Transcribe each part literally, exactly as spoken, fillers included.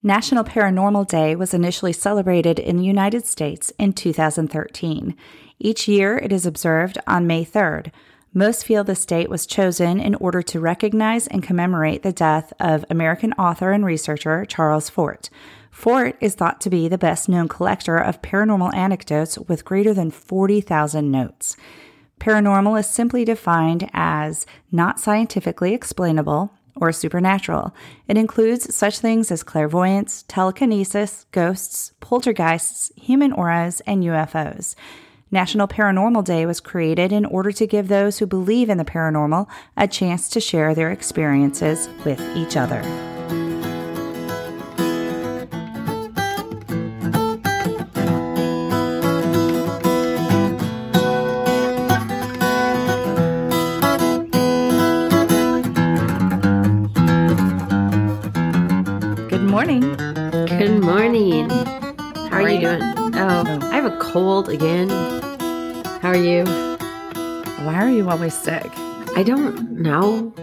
National Paranormal Day was initially celebrated in the United States in two thousand thirteen. Each year, it is observed on May third. Most feel this date was chosen in order to recognize and commemorate the death of American author and researcher Charles Fort. Fort is thought to be the best-known collector of paranormal anecdotes with greater than forty thousand notes. Paranormal is simply defined as not scientifically explainable or supernatural. It includes such things as clairvoyance, telekinesis, ghosts, poltergeists, human auras, and U F Os. National Paranormal Day was created in order to give those who believe in the paranormal a chance to share their experiences with each other. Good morning. Good morning. How are you doing? Oh, I have a cold again. How are you? Why are you always sick? I don't know.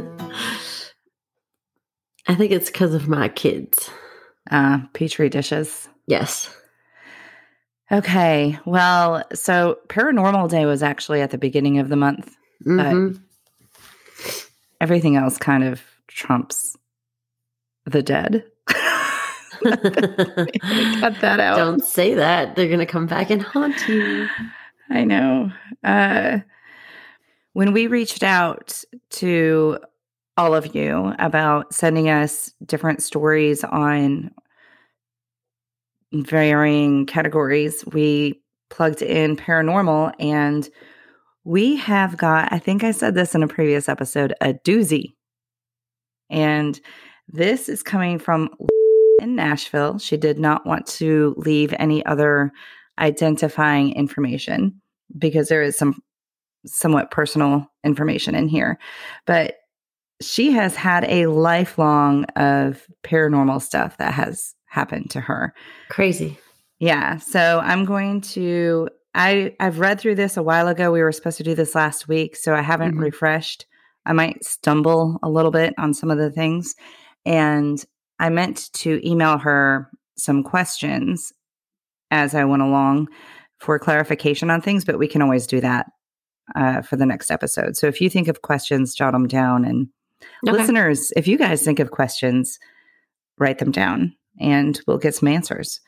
I think it's because of my kids. Uh, Petri dishes. Yes. Okay. Well, so Paranormal Day was actually at the beginning of the month, Mm-hmm. but everything else kind of trumps the dead. Cut that out. Don't say that. They're going to come back and haunt you. I know. Uh, when we reached out to all of you about sending us different stories on varying categories, we plugged in paranormal, and we have got, I think I said this in a previous episode, a doozy. And this is coming from in Nashville. She did not want to leave any other identifying information because there is some somewhat personal information in here. But she has had a lifelong of paranormal stuff that has happened to her. Crazy. Yeah. So I'm going to, I, I've read through this a while ago. We were supposed to do this last week, so I haven't Mm-hmm. refreshed. I might stumble a little bit on some of the things. And I meant to email her some questions as I went along for clarification on things, but we can always do that uh, for the next episode. So if you think of questions, jot them down. And Okay. listeners, if you guys think of questions, write them down and we'll get some answers.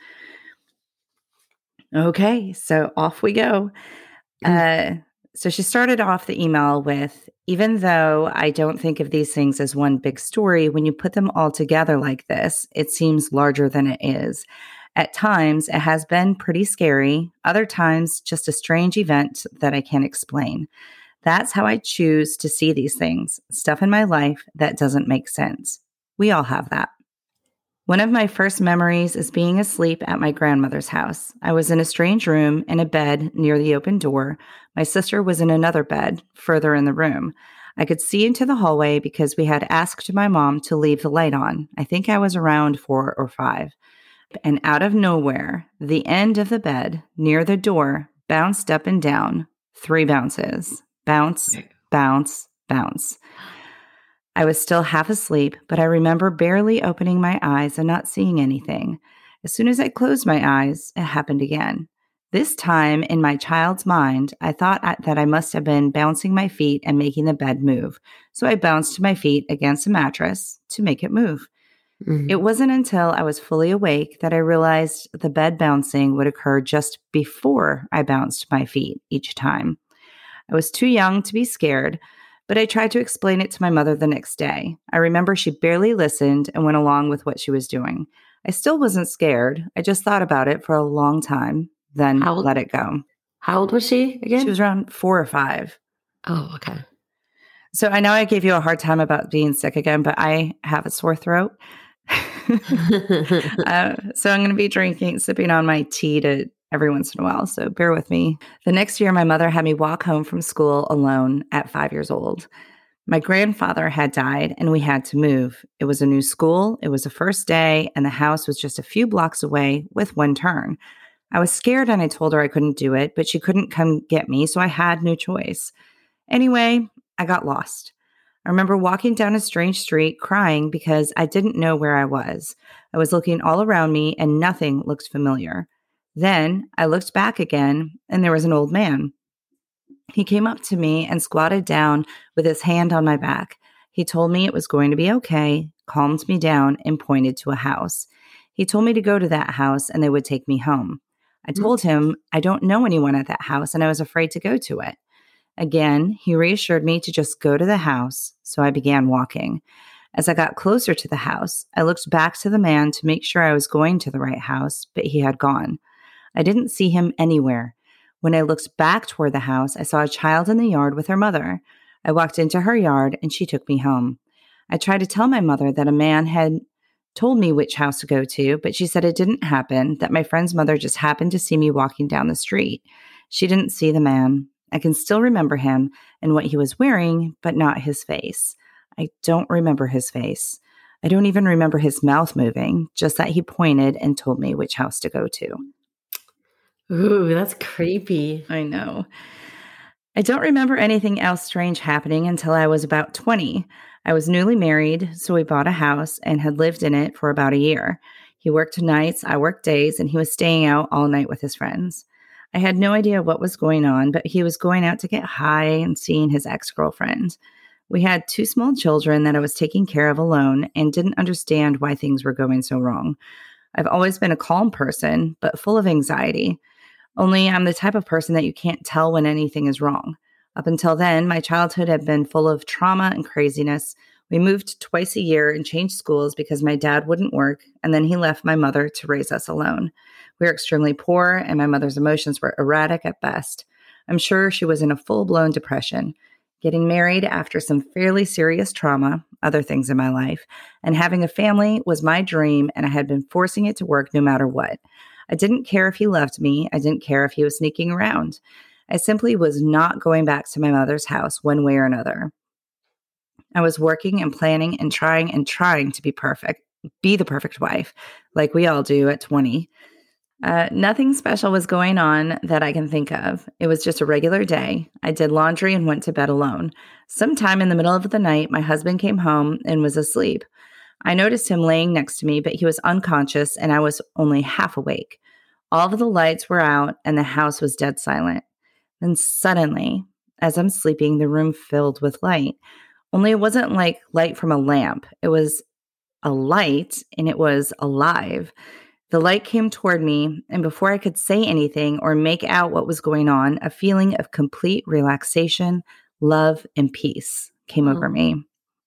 Okay, so off we go. Uh, so she started off the email with, even though I don't think of these things as one big story, when you put them all together like this, it seems larger than it is. At times, it has been pretty scary. Other times, just a strange event that I can't explain. That's how I choose to see these things, stuff in my life that doesn't make sense. We all have that. One of my first memories is being asleep at my grandmother's house. I was in a strange room in a bed near the open door. My sister was in another bed further in the room. I could see into the hallway because we had asked my mom to leave the light on. I think I was around four or five. And out of nowhere, the end of the bed near the door bounced up and down. Three bounces. Bounce, bounce, bounce. I was still half asleep, but I remember barely opening my eyes and not seeing anything. As soon as I closed my eyes, it happened again. This time, in my child's mind, I thought I, that I must have been bouncing my feet and making the bed move. So I bounced my feet against a mattress to make it move. Mm-hmm. It wasn't until I was fully awake that I realized the bed bouncing would occur just before I bounced my feet each time. I was too young to be scared, but I tried to explain it to my mother the next day. I remember she barely listened and went along with what she was doing. I still wasn't scared. I just thought about it for a long time, then How old- let it go. How old was she again? She was around four or five. Oh, okay. So I know I gave you a hard time about being sick again, but I have a sore throat. uh, so I'm going to be drinking, sipping on my tea to every once in a while. So bear with me. The next year, my mother had me walk home from school alone at five years old. My grandfather had died and we had to move. It was a new school. It was the first day and the house was just a few blocks away with one turn. I was scared and I told her I couldn't do it, but she couldn't come get me. So I had no choice. Anyway, I got lost. I remember walking down a strange street crying because I didn't know where I was. I was looking all around me and nothing looked familiar. Then I looked back again and there was an old man. He came up to me and squatted down with his hand on my back. He told me it was going to be okay, calmed me down, and pointed to a house. He told me to go to that house and they would take me home. I told him I don't know anyone at that house and I was afraid to go to it. Again, he reassured me to just go to the house, so I began walking. As I got closer to the house, I looked back to the man to make sure I was going to the right house, but he had gone. I didn't see him anywhere. When I looked back toward the house, I saw a child in the yard with her mother. I walked into her yard and she took me home. I tried to tell my mother that a man had told me which house to go to, but she said it didn't happen, that my friend's mother just happened to see me walking down the street. She didn't see the man. I can still remember him and what he was wearing, but not his face. I don't remember his face. I don't even remember his mouth moving, just that he pointed and told me which house to go to. Ooh, that's creepy. I know. I don't remember anything else strange happening until I was about twenty. I was newly married, so we bought a house and had lived in it for about a year. He worked nights, I worked days, and he was staying out all night with his friends. I had no idea what was going on, but he was going out to get high and seeing his ex-girlfriend. We had two small children that I was taking care of alone and didn't understand why things were going so wrong. I've always been a calm person, but full of anxiety. Only I'm the type of person that you can't tell when anything is wrong. Up until then, my childhood had been full of trauma and craziness. We moved twice a year and changed schools because my dad wouldn't work, and then he left my mother to raise us alone. We were extremely poor, and my mother's emotions were erratic at best. I'm sure she was in a full-blown depression. Getting married after some fairly serious trauma, other things in my life, and having a family was my dream, and I had been forcing it to work no matter what. I didn't care if he loved me. I didn't care if he was sneaking around. I simply was not going back to my mother's house one way or another. I was working and planning and trying and trying to be perfect, be the perfect wife, like we all do at twenty. Uh, nothing special was going on that I can think of. It was just a regular day. I did laundry and went to bed alone. Sometime in the middle of the night, my husband came home and was asleep. I noticed him laying next to me, but he was unconscious and I was only half awake. All of the lights were out and the house was dead silent. Then suddenly, as I'm sleeping, the room filled with light. Only it wasn't like light from a lamp. It was a light and it was alive. The light came toward me, and before I could say anything or make out what was going on, a feeling of complete relaxation, love, and peace came Oh. over me.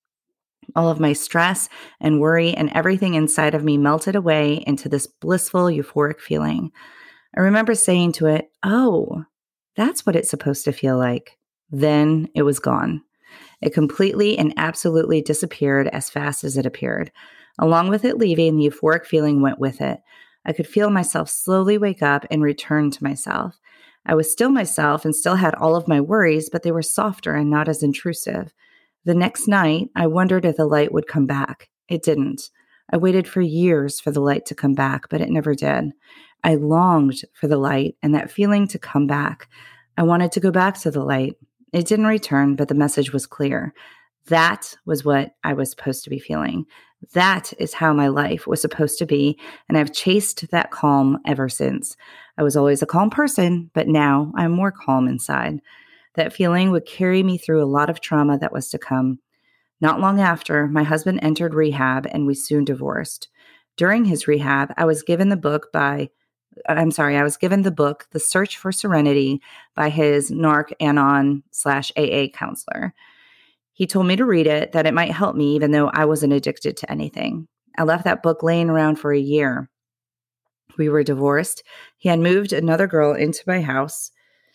All of my stress and worry and everything inside of me melted away into this blissful, euphoric feeling. I remember saying to it, "Oh, that's what it's supposed to feel like." Then it was gone. It completely and absolutely disappeared as fast as it appeared. Along with it leaving, the euphoric feeling went with it. I could feel myself slowly wake up and return to myself. I was still myself and still had all of my worries, but they were softer and not as intrusive. The next night, I wondered if the light would come back. It didn't. I waited for years for the light to come back, but it never did. I longed for the light and that feeling to come back. I wanted to go back to the light. It didn't return, but the message was clear. That was what I was supposed to be feeling. That is how my life was supposed to be, and I've chased that calm ever since. I was always a calm person, but now I'm more calm inside. That feeling would carry me through a lot of trauma that was to come. Not long after, my husband entered rehab and we soon divorced. During his rehab, I was given the book by, I'm sorry, I was given the book, The Search for Serenity, by his Narc-Anon slash A A counselor. He told me to read it, that it might help me even though I wasn't addicted to anything. I left that book laying around for a year. We were divorced. He had moved another girl into my house.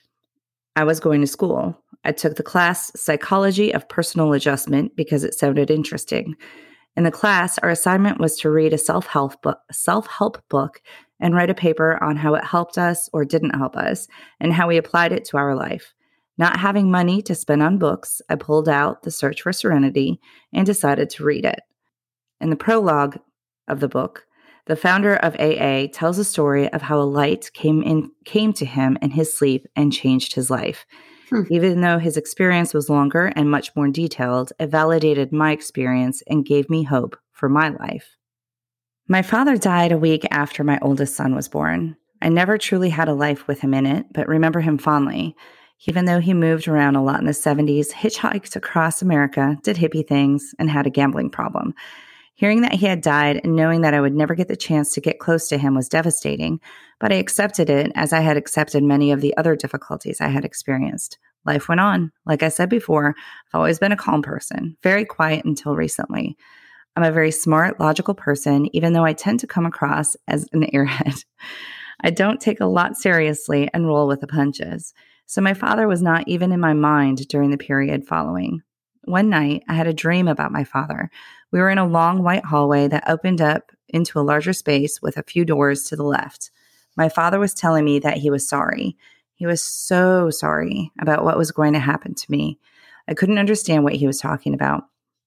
I was going to school. I took the class Psychology of Personal Adjustment because it sounded interesting. In the class, our assignment was to read a self-help book, self-help book and write a paper on how it helped us or didn't help us and how we applied it to our life. Not having money to spend on books, I pulled out The Search for Serenity and decided to read it. In the prologue of the book, the founder of A A tells a story of how a light came in, came to him in his sleep and changed his life. Hmm. Even though his experience was longer and much more detailed, it validated my experience and gave me hope for my life. My father died a week after my oldest son was born. I never truly had a life with him in it, but remember him fondly. Even though he moved around a lot in the seventies, hitchhiked across America, did hippie things, and had a gambling problem. Hearing that he had died and knowing that I would never get the chance to get close to him was devastating, but I accepted it as I had accepted many of the other difficulties I had experienced. Life went on. Like I said before, I've always been a calm person, very quiet until recently. I'm a very smart, logical person, even though I tend to come across as an airhead. I don't take a lot seriously and roll with the punches. So my father was not even in my mind during the period following. One night, I had a dream about my father. We were in a long white hallway that opened up into a larger space with a few doors to the left. My father was telling me that he was sorry. He was so sorry about what was going to happen to me. I couldn't understand what he was talking about.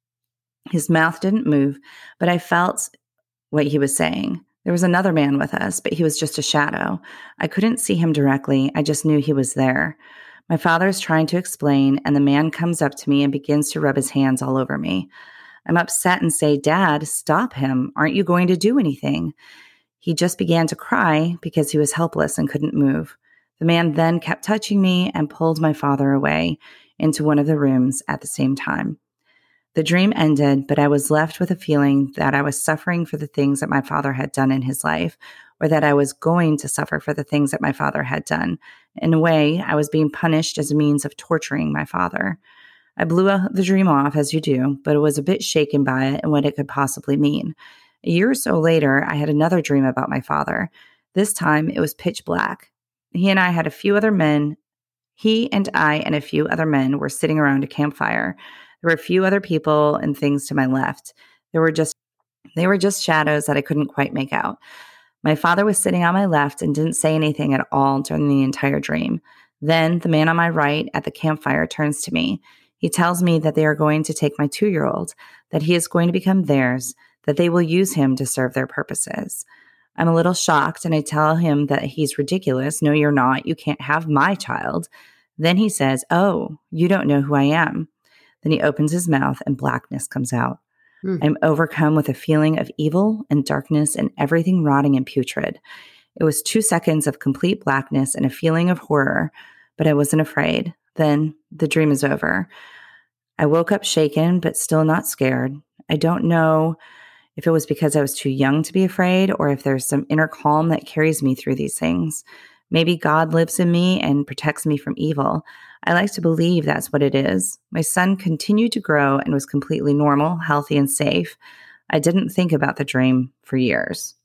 His mouth didn't move, but I felt what he was saying. There was another man with us, but he was just a shadow. I couldn't see him directly. I just knew he was there. My father is trying to explain, and the man comes up to me and begins to rub his hands all over me. I'm upset and say, "Dad, stop him. Aren't you going to do anything?" He just began to cry because he was helpless and couldn't move. The man then kept touching me and pulled my father away into one of the rooms at the same time. The dream ended, but I was left with a feeling that I was suffering for the things that my father had done in his life, or that I was going to suffer for the things that my father had done. In a way, I was being punished as a means of torturing my father. I blew the dream off, as you do, but I was a bit shaken by it and what it could possibly mean. A year or so later, I had another dream about my father. This time, it was pitch black. He and I had a few other men. He and I and a few other men were sitting around a campfire. There were a few other people and things to my left. There were just they were just shadows that I couldn't quite make out. My father was sitting on my left and didn't say anything at all during the entire dream. Then the man on my right at the campfire turns to me. He tells me that they are going to take my two-year-old, that he is going to become theirs, that they will use him to serve their purposes. I'm a little shocked, and I tell him that he's ridiculous. No, you're not. You can't have my child. Then he says, "Oh, you don't know who I am." Then he opens his mouth and blackness comes out. Mm. I'm overcome with a feeling of evil and darkness and everything rotting and putrid. It was two seconds of complete blackness and a feeling of horror, but I wasn't afraid. Then the dream is over. I woke up shaken, but still not scared. I don't know if it was because I was too young to be afraid or if there's some inner calm that carries me through these things. Maybe God lives in me and protects me from evil. I like to believe that's what it is. My son continued to grow and was completely normal, healthy, and safe. I didn't think about the dream for years.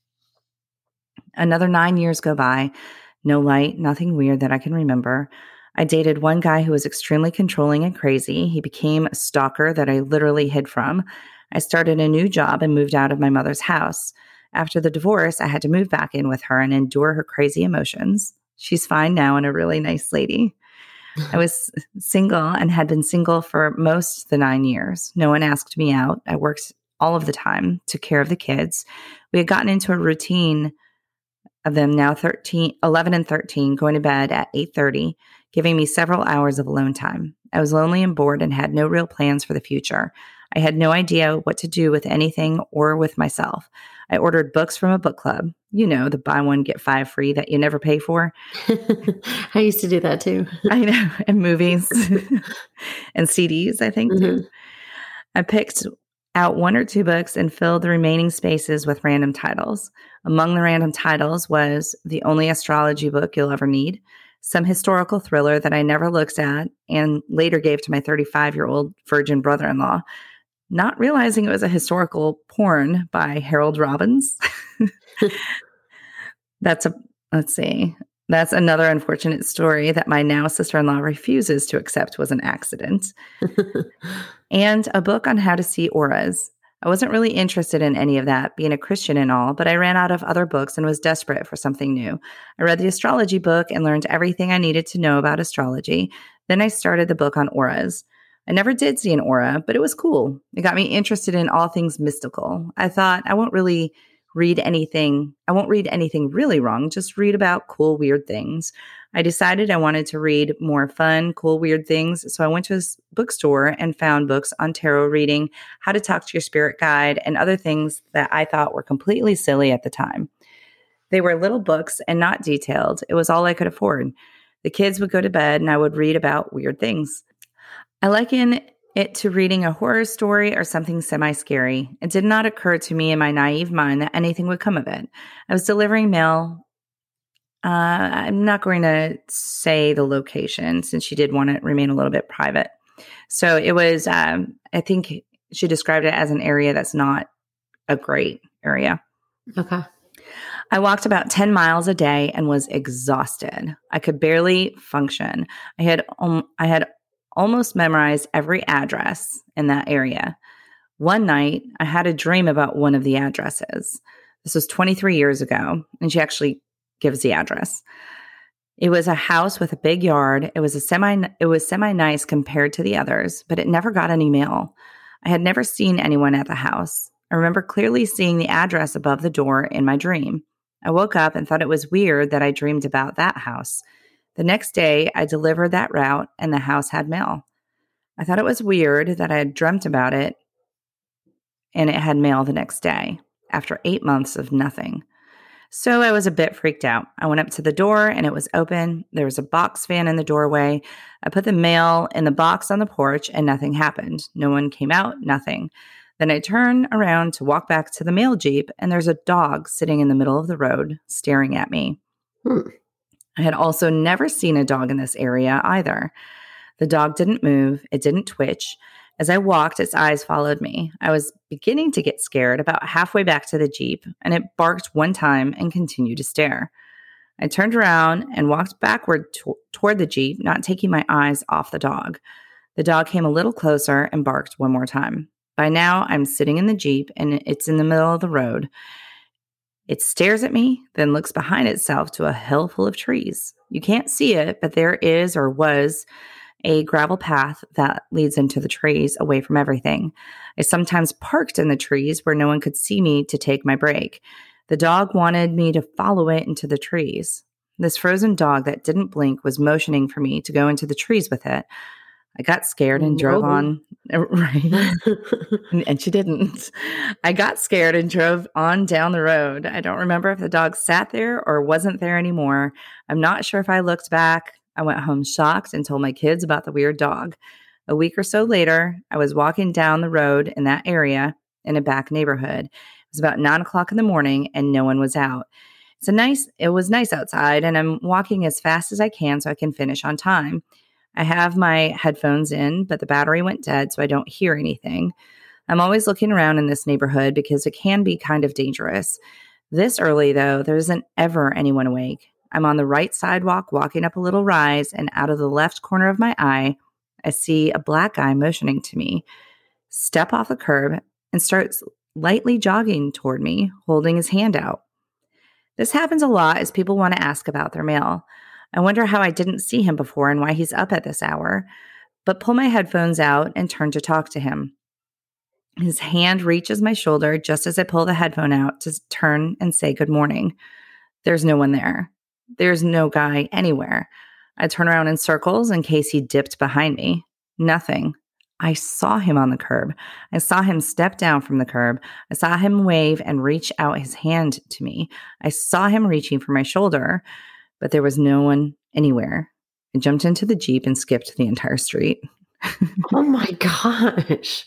Another nine years go by. No light, nothing weird that I can remember. I dated one guy who was extremely controlling and crazy. He became a stalker that I literally hid from. I started a new job and moved out of my mother's house. After the divorce, I had to move back in with her and endure her crazy emotions. She's fine now and a really nice lady. I was single and had been single for most of the nine years. No one asked me out. I worked all of the time, took care of the kids. We had gotten into a routine of them now thirteen, eleven and thirteen, going to bed at eight thirty, giving me several hours of alone time. I was lonely and bored and had no real plans for the future. I had no idea what to do with anything or with myself. I ordered books from a book club. You know, the buy one, get five free that you never pay for. I used to do that too. I know. And movies and C Ds, I think, mm-hmm. too. I picked out one or two books and filled the remaining spaces with random titles. Among the random titles was The Only Astrology Book You'll Ever Need, some historical thriller that I never looked at and later gave to my thirty-five-year-old virgin brother-in-law, not realizing it was a historical porn by Harold Robbins. That's a, let's see, that's another unfortunate story that my now sister-in-law refuses to accept was an accident. And a book on how to see auras. I wasn't really interested in any of that, being a Christian and all, but I ran out of other books and was desperate for something new. I read the astrology book and learned everything I needed to know about astrology. Then I started the book on auras. I never did see an aura, but it was cool. It got me interested in all things mystical. I thought I won't really read anything. I won't read anything really wrong, just read about cool, weird things. I decided I wanted to read more fun, cool, weird things. So I went to a bookstore and found books on tarot reading, how to talk to your spirit guide, and other things that I thought were completely silly at the time. They were little books and not detailed. It was all I could afford. The kids would go to bed and I would read about weird things. I liken it to reading a horror story or something semi-scary. It did not occur to me in my naive mind that anything would come of it. I was delivering mail. Uh, I'm not going to say the location since she did want to remain a little bit private. So it was, um, I think she described it as an area that's not a great area. Okay. I walked about ten miles a day and was exhausted. I could barely function. I had, um, I had almost memorized every address in that area. One night, I had a dream about one of the addresses. This was twenty-three years ago, and she actually gives the address. It was a house with a big yard. It was a semi, it was semi-nice compared to the others, but it never got any mail. I had never seen anyone at the house. I remember clearly seeing the address above the door in my dream. I woke up and thought it was weird that I dreamed about that house. The next day, I delivered that route and the house had mail. I thought it was weird that I had dreamt about it and it had mail the next day after eight months of nothing. So I was a bit freaked out. I went up to the door and it was open. There was a box fan in the doorway. I put the mail in the box on the porch and nothing happened. No one came out, nothing. Then I turn around to walk back to the mail Jeep and there's a dog sitting in the middle of the road staring at me. Hmm. I had also never seen a dog in this area either. The dog didn't move. It didn't twitch. As I walked, its eyes followed me. I was beginning to get scared about halfway back to the Jeep, and it barked one time and continued to stare. I turned around and walked backward to- toward the Jeep, not taking my eyes off the dog. The dog came a little closer and barked one more time. By now, I'm sitting in the Jeep, and it's in the middle of the road. It stares at me, then looks behind itself to a hill full of trees. You can't see it, but there is or was a gravel path that leads into the trees away from everything. I sometimes parked in the trees where no one could see me to take my break. The dog wanted me to follow it into the trees. This frozen dog that didn't blink was motioning for me to go into the trees with it. I got scared and drove on, right? And she didn't. I got scared and drove on down the road. I don't remember if the dog sat there or wasn't there anymore. I'm not sure if I looked back. I went home shocked and told my kids about the weird dog. A week or so later, I was walking down the road in that area in a back neighborhood. It was about nine o'clock in the morning and no one was out. It's a nice, it was nice outside and I'm walking as fast as I can so I can finish on time. I have my headphones in, but the battery went dead, so I don't hear anything. I'm always looking around in this neighborhood because it can be kind of dangerous. This early, though, there isn't ever anyone awake. I'm on the right sidewalk, walking up a little rise, and out of the left corner of my eye, I see a black guy motioning to me, step off the curb, and starts lightly jogging toward me, holding his hand out. This happens a lot as people want to ask about their mail. I wonder how I didn't see him before and why he's up at this hour, but pull my headphones out and turn to talk to him. His hand reaches my shoulder just as I pull the headphone out to turn and say good morning. There's no one there. There's no guy anywhere. I turn around in circles in case he dipped behind me. Nothing. I saw him on the curb. I saw him step down from the curb. I saw him wave and reach out his hand to me. I saw him reaching for my shoulder. But there was no one anywhere. I jumped into the Jeep and skipped the entire street. Oh my gosh.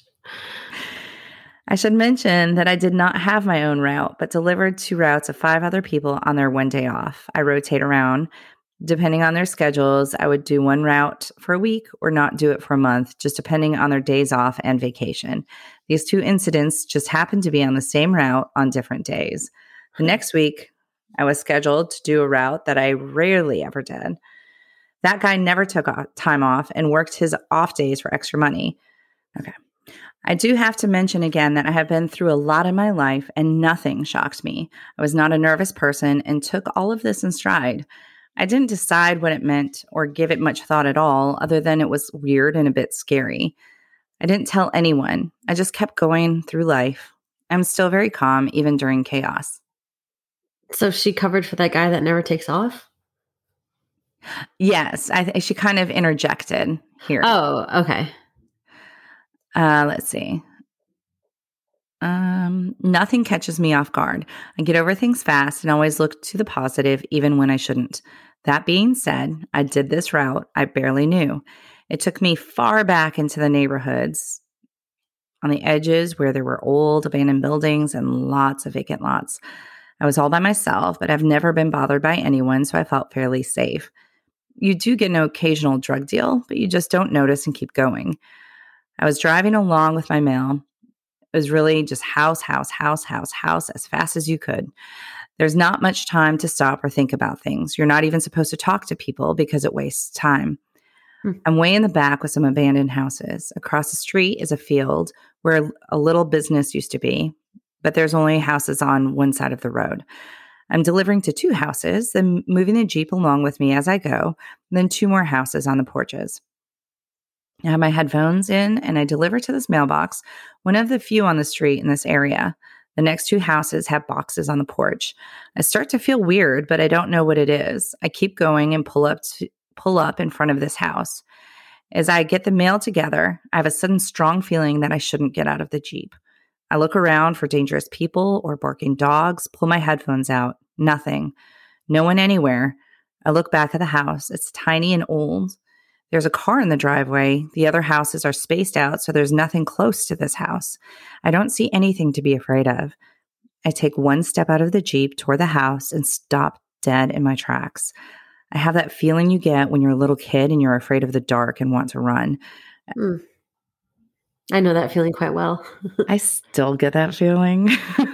I should mention that I did not have my own route, but delivered two routes of five other people on their one day off. I rotate around. Depending on their schedules, I would do one route for a week or not do it for a month, just depending on their days off and vacation. These two incidents just happened to be on the same route on different days. The next week, I was scheduled to do a route that I rarely ever did. That guy never took time off and worked his off days for extra money. Okay. I do have to mention again that I have been through a lot in my life and nothing shocked me. I was not a nervous person and took all of this in stride. I didn't decide what it meant or give it much thought at all, other than it was weird and a bit scary. I didn't tell anyone. I just kept going through life. I'm still very calm, even during chaos. So she covered for that guy that never takes off? Yes, I th- she kind of interjected here. Oh, okay. Uh, let's see. Um, nothing catches me off guard. I get over things fast and always look to the positive, even when I shouldn't. That being said, I did this route I barely knew. It took me far back into the neighborhoods on the edges where there were old abandoned buildings and lots of vacant lots. I was all by myself, but I've never been bothered by anyone, so I felt fairly safe. You do get an occasional drug deal, but you just don't notice and keep going. I was driving along with my mail. It was really just house, house, house, house, house as fast as you could. There's not much time to stop or think about things. You're not even supposed to talk to people because it wastes time. Hmm. I'm way in the back with some abandoned houses. Across the street is a field where a little business used to be, but there's only houses on one side of the road. I'm delivering to two houses, then moving the Jeep along with me as I go, then two more houses on the porches. I have my headphones in and I deliver to this mailbox, one of the few on the street in this area. The next two houses have boxes on the porch. I start to feel weird, but I don't know what it is. I keep going and pull up to, pull up in front of this house. As I get the mail together, I have a sudden strong feeling that I shouldn't get out of the Jeep. I look around for dangerous people or barking dogs, pull my headphones out. Nothing. No one anywhere. I look back at the house. It's tiny and old. There's a car in the driveway. The other houses are spaced out, so there's nothing close to this house. I don't see anything to be afraid of. I take one step out of the Jeep toward the house and stop dead in my tracks. I have that feeling you get when you're a little kid and you're afraid of the dark and want to run. Mm. I know that feeling quite well. I still get that feeling.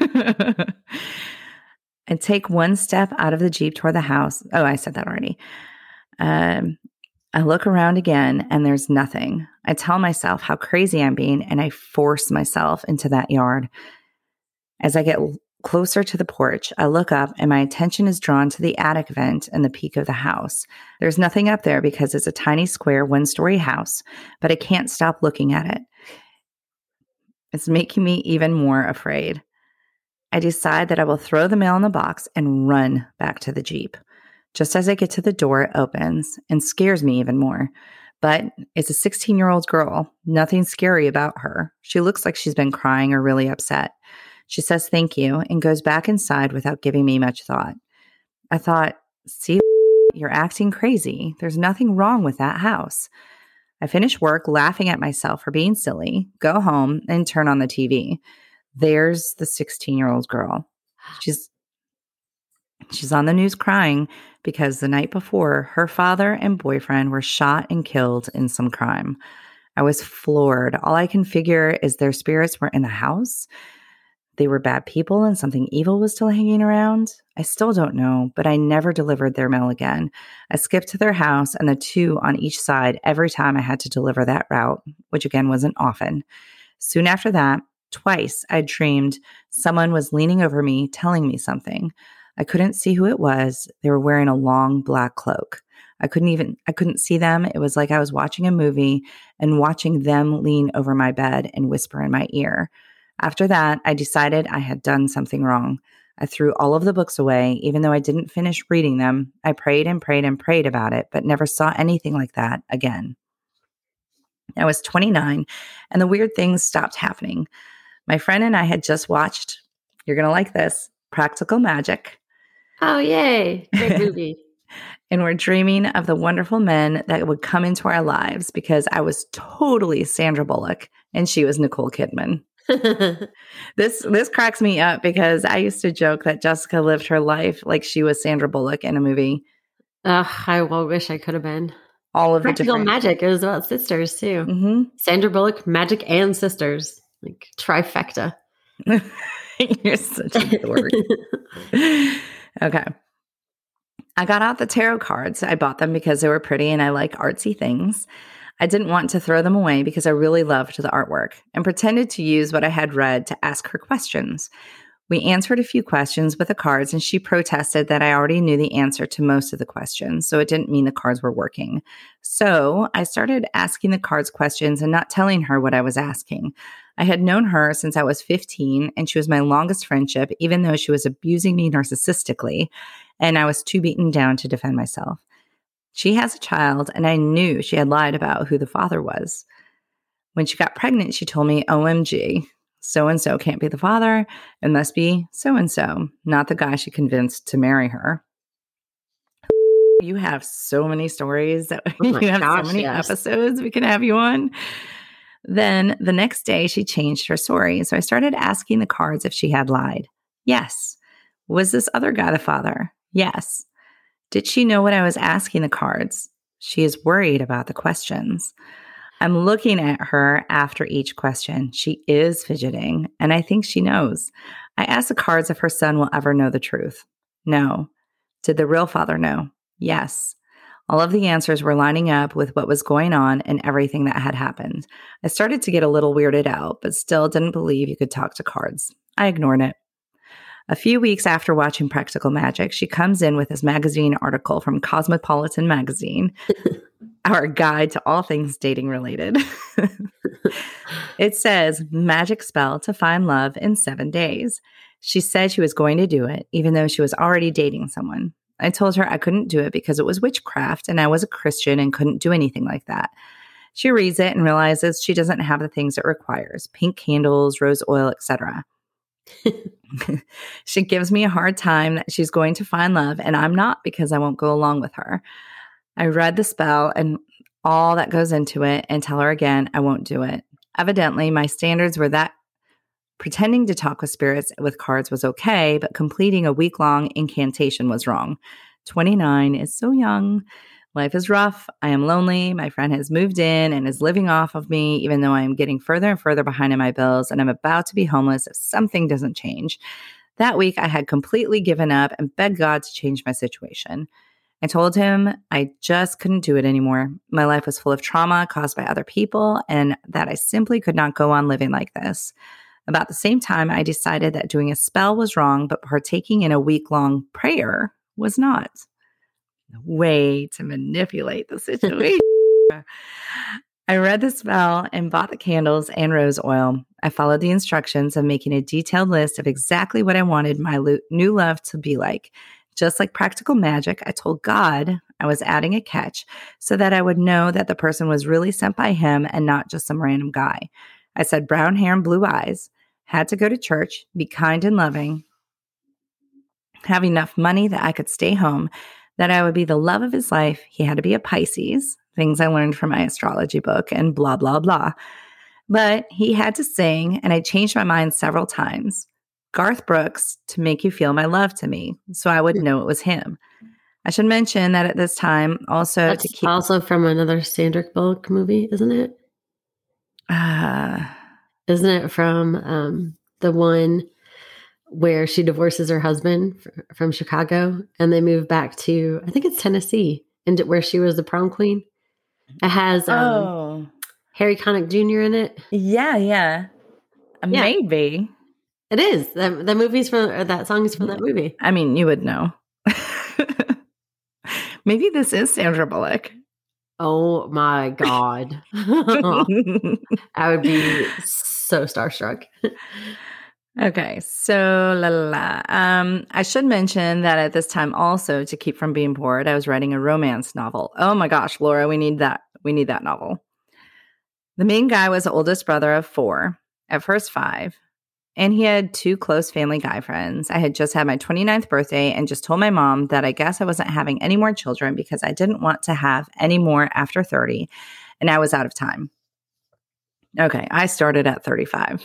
I take one step out of the Jeep toward the house. Oh, I said that already. Um, I look around again and there's nothing. I tell myself how crazy I'm being and I force myself into that yard. As I get closer to the porch, I look up and my attention is drawn to the attic vent in the peak of the house. There's nothing up there because it's a tiny square one-story house, but I can't stop looking at it. It's making me even more afraid. I decide that I will throw the mail in the box and run back to the Jeep. Just as I get to the door, it opens and scares me even more. But it's a sixteen-year-old girl. Nothing scary about her. She looks like she's been crying or really upset. She says thank you and goes back inside without giving me much thought. I thought, see, you're acting crazy. There's nothing wrong with that house. I finish work laughing at myself for being silly, go home, and turn on the T V. There's the sixteen-year-old girl. She's she's on the news crying because the night before, her father and boyfriend were shot and killed in some crime. I was floored. All I can figure is their spirits were in the house. They were bad people and something evil was still hanging around. I still don't know, but I never delivered their mail again. I skipped to their house and the two on each side every time I had to deliver that route, which again wasn't often. Soon after that, twice I dreamed someone was leaning over me telling me something. I couldn't see who it was. They were wearing a long black cloak. I couldn't even, I couldn't see them. It was like I was watching a movie and watching them lean over my bed and whisper in my ear. After that, I decided I had done something wrong. I threw all of the books away, even though I didn't finish reading them. I prayed and prayed and prayed about it, but never saw anything like that again. I was twenty-nine, and the weird things stopped happening. My friend and I had just watched, you're going to like this, Practical Magic. Oh, yay. Great movie. And we're dreaming of the wonderful men that would come into our lives because I was totally Sandra Bullock and she was Nicole Kidman. this this cracks me up because I used to joke that Jessica lived her life like she was Sandra Bullock in a movie. Uh, I well wish I could have been. All of Practical the different Magic. It was about sisters too. Mm-hmm. Sandra Bullock, magic, and sisters. Like trifecta. You're such a dork. Okay. I got out the tarot cards. I bought them because they were pretty and I like artsy things. I didn't want to throw them away because I really loved the artwork and pretended to use what I had read to ask her questions. We answered a few questions with the cards and she protested that I already knew the answer to most of the questions, so it didn't mean the cards were working. So I started asking the cards questions and not telling her what I was asking. I had known her since I was fifteen, and she was my longest friendship, even though she was abusing me narcissistically, and I was too beaten down to defend myself. She has a child, and I knew she had lied about who the father was. When she got pregnant, she told me, O M G, so-and-so can't be the father. It must be so-and-so, not the guy she convinced to marry her. You have so many stories. That Oh my you have gosh, so many yes. episodes we can have you on. Then the next day, she changed her story. So I started asking the cards if she had lied. Yes. Was this other guy the father? Yes. Did she know what I was asking the cards? She is worried about the questions. I'm looking at her after each question. She is fidgeting, and I think she knows. I asked the cards if her son will ever know the truth. No. Did the real father know? Yes. All of the answers were lining up with what was going on and everything that had happened. I started to get a little weirded out, but still didn't believe you could talk to cards. I ignored it. A few weeks after watching Practical Magic, she comes in with this magazine article from Cosmopolitan Magazine, our guide to all things dating related. It says, magic spell to find love in seven days. She said she was going to do it, even though she was already dating someone. I told her I couldn't do it because it was witchcraft and I was a Christian and couldn't do anything like that. She reads it and realizes she doesn't have the things it requires, pink candles, rose oil, et cetera. She gives me a hard time that she's going to find love, and I'm not because I won't go along with her. I read the spell and all that goes into it and tell her again I won't do it. Evidently, my standards were that pretending to talk with spirits with cards was okay, but completing a week-long incantation was wrong. twenty-nine is so young. Life is rough. I am lonely. My friend has moved in and is living off of me, even though I am getting further and further behind in my bills, and I'm about to be homeless if something doesn't change. That week, I had completely given up and begged God to change my situation. I told him I just couldn't do it anymore. My life was full of trauma caused by other people, and that I simply could not go on living like this. About the same time, I decided that doing a spell was wrong, but partaking in a week-long prayer was not. Way to manipulate the situation. I read the spell and bought the candles and rose oil. I followed the instructions of making a detailed list of exactly what I wanted my lo- new love to be like. Just like Practical Magic, I told God I was adding a catch so that I would know that the person was really sent by him and not just some random guy. I said brown hair and blue eyes, had to go to church, be kind and loving, have enough money that I could stay home, that I would be the love of his life. He had to be a Pisces, things I learned from my astrology book, and blah, blah, blah. But he had to sing, and I changed my mind several times. Garth Brooks to make you feel my love to me, so I would know it was him. I should mention that at this time, also That's to keep also from another Sandra Bullock movie, isn't it? Uh, Isn't it from um, the one where she divorces her husband f- from Chicago and they move back to, I think it's Tennessee, and where she was the prom queen? It has um, oh, Harry Connick Junior in it. yeah, yeah. Yeah. Maybe. It is. The, the movie's from, or that song is from that movie. I mean, you would know. Maybe this is Sandra Bullock. Oh my God. I would be so starstruck. Okay, so la la la. Um, I should mention that at this time also, to keep from being bored, I was writing a romance novel. Oh my gosh, Laura, we need that. We need that novel. The main guy was the oldest brother of four, at first five, and he had two close family guy friends. I had just had my twenty-ninth birthday and just told my mom that I guess I wasn't having any more children because I didn't want to have any more after thirty, and I was out of time. Okay, I started at thirty-five.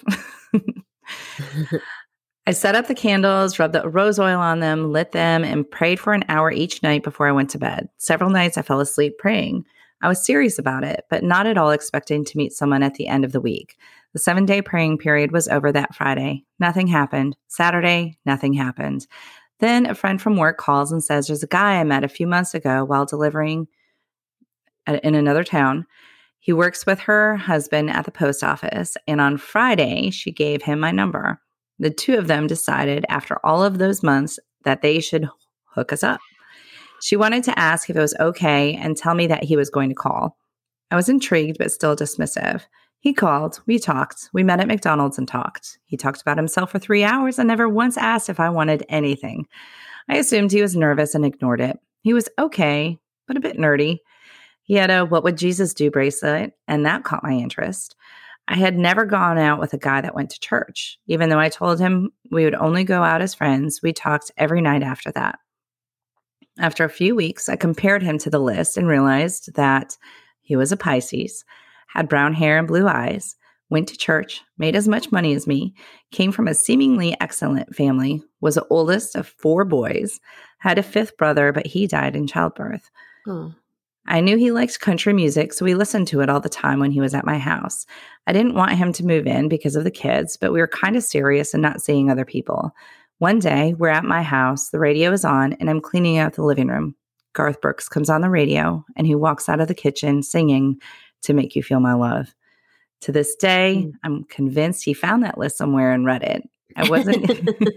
I set up the candles, rubbed the rose oil on them, lit them, and prayed for an hour each night before I went to bed. Several nights I fell asleep praying. I was serious about it, but not at all expecting to meet someone at the end of the week. The seven-day praying period was over that Friday. Nothing happened. Saturday, nothing happened. Then a friend from work calls and says there's a guy I met a few months ago while delivering in another town. He works with her husband at the post office, and on Friday, she gave him my number. The two of them decided after all of those months that they should hook us up. She wanted to ask if it was okay and tell me that he was going to call. I was intrigued, but still dismissive. He called. We talked. We met at McDonald's and talked. He talked about himself for three hours and never once asked if I wanted anything. I assumed he was nervous and ignored it. He was okay, but a bit nerdy. He had a "What Would Jesus Do" bracelet, and that caught my interest. I had never gone out with a guy that went to church. Even though I told him we would only go out as friends, we talked every night after that. After a few weeks, I compared him to the list and realized that he was a Pisces, had brown hair and blue eyes, went to church, made as much money as me, came from a seemingly excellent family, was the oldest of four boys, had a fifth brother, but he died in childbirth. Oh. I knew he liked country music, so we listened to it all the time when he was at my house. I didn't want him to move in because of the kids, but we were kind of serious and not seeing other people. One day, we're at my house, the radio is on, and I'm cleaning out the living room. Garth Brooks comes on the radio, and he walks out of the kitchen singing "To Make You Feel My Love." To this day, mm. I'm convinced he found that list somewhere and read it. I wasn't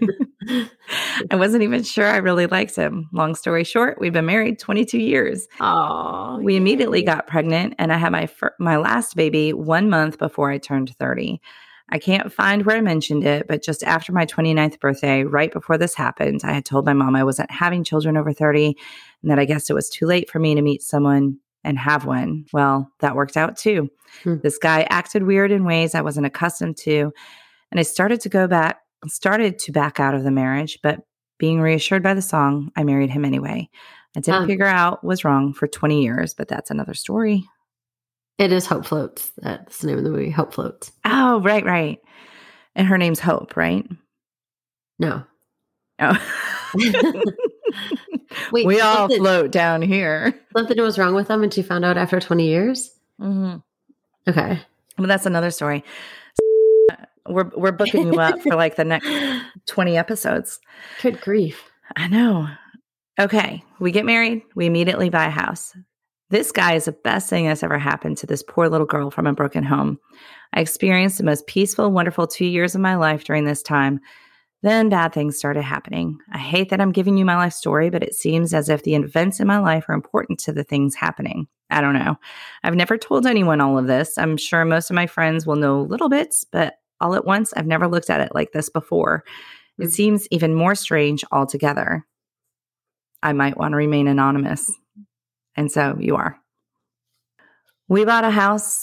I wasn't even sure I really liked him. Long story short, we've been married twenty-two years. Oh, we immediately got pregnant, and I had my fir- my last baby one month before I turned thirty. I can't find where I mentioned it, but just after my twenty-ninth birthday, right before this happened, I had told my mom I wasn't having children over thirty and that I guessed it was too late for me to meet someone and have one. Well, that worked out too. Hmm. This guy acted weird in ways I wasn't accustomed to, and I started to go back started to back out of the marriage, but being reassured by the song, I married him anyway. I didn't um, figure out what was wrong for twenty years, but that's another story. It is Hope Floats. That's the name of the movie, Hope Floats. Oh, right, right. And her name's Hope, right? No. Oh. Wait, we all float down here. Something was wrong with them and she found out after twenty years? Mm-hmm. Okay. Well, that's another story. We're we're booking you up for like the next twenty episodes. Good grief. I know. Okay. We get married. We immediately buy a house. This guy is the best thing that's ever happened to this poor little girl from a broken home. I experienced the most peaceful, wonderful two years of my life during this time. Then bad things started happening. I hate that I'm giving you my life story, but it seems as if the events in my life are important to the things happening. I don't know. I've never told anyone all of this. I'm sure most of my friends will know little bits, but all at once, I've never looked at it like this before. It mm-hmm. seems even more strange altogether. I might want to remain anonymous. And so you are. We bought a house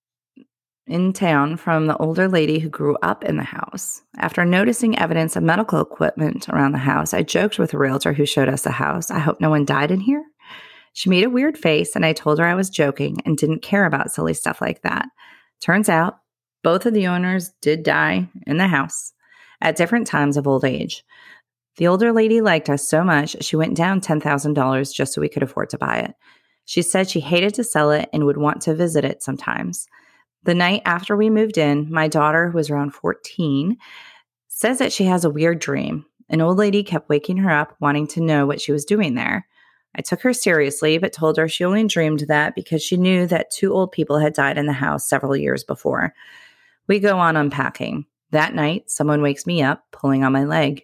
in town from the older lady who grew up in the house. After noticing evidence of medical equipment around the house, I joked with the realtor who showed us the house, "I hope no one died in here." She made a weird face, and I told her I was joking and didn't care about silly stuff like that. Turns out, both of the owners did die in the house at different times of old age. The older lady liked us so much, she went down ten thousand dollars just so we could afford to buy it. She said she hated to sell it and would want to visit it sometimes. The night after we moved in, my daughter, who was around fourteen, says that she has a weird dream. An old lady kept waking her up, wanting to know what she was doing there. I took her seriously, but told her she only dreamed that because she knew that two old people had died in the house several years before. We go on unpacking. That night, someone wakes me up, pulling on my leg.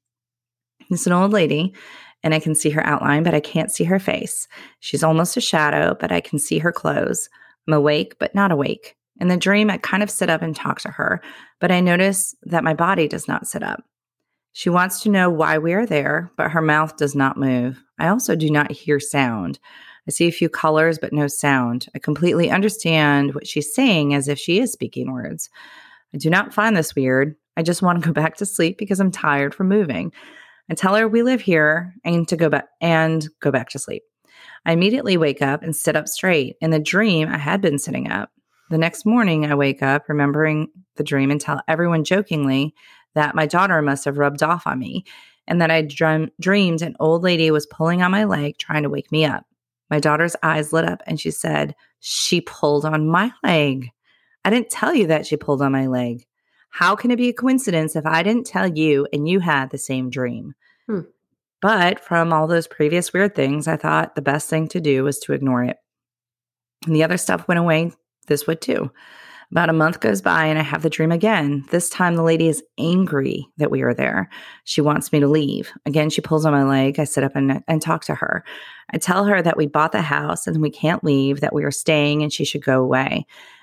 It's an old lady, and I can see her outline, but I can't see her face. She's almost a shadow, but I can see her clothes. I'm awake, but not awake. In the dream, I kind of sit up and talk to her, but I notice that my body does not sit up. She wants to know why we are there, but her mouth does not move. I also do not hear sound. I see a few colors, but no sound. I completely understand what she's saying as if she is speaking words. I do not find this weird. I just want to go back to sleep because I'm tired from moving. I tell her we live here and to go back and go back to sleep. I immediately wake up and sit up straight. In the dream, I had been sitting up. The next morning, I wake up remembering the dream and tell everyone jokingly that my daughter must have rubbed off on me and that I dr- dreamed an old lady was pulling on my leg trying to wake me up. My daughter's eyes lit up and she said, "She pulled on my leg. I didn't tell you that she pulled on my leg. How can it be a coincidence if I didn't tell you and you had the same dream?" Hmm. But from all those previous weird things, I thought the best thing to do was to ignore it. And the other stuff went away. This would too. About a month goes by and I have the dream again. This time the lady is angry that we are there. She wants me to leave. Again, she pulls on my leg. I sit up and, and talk to her. I tell her that we bought the house and we can't leave, that we are staying and she should go away.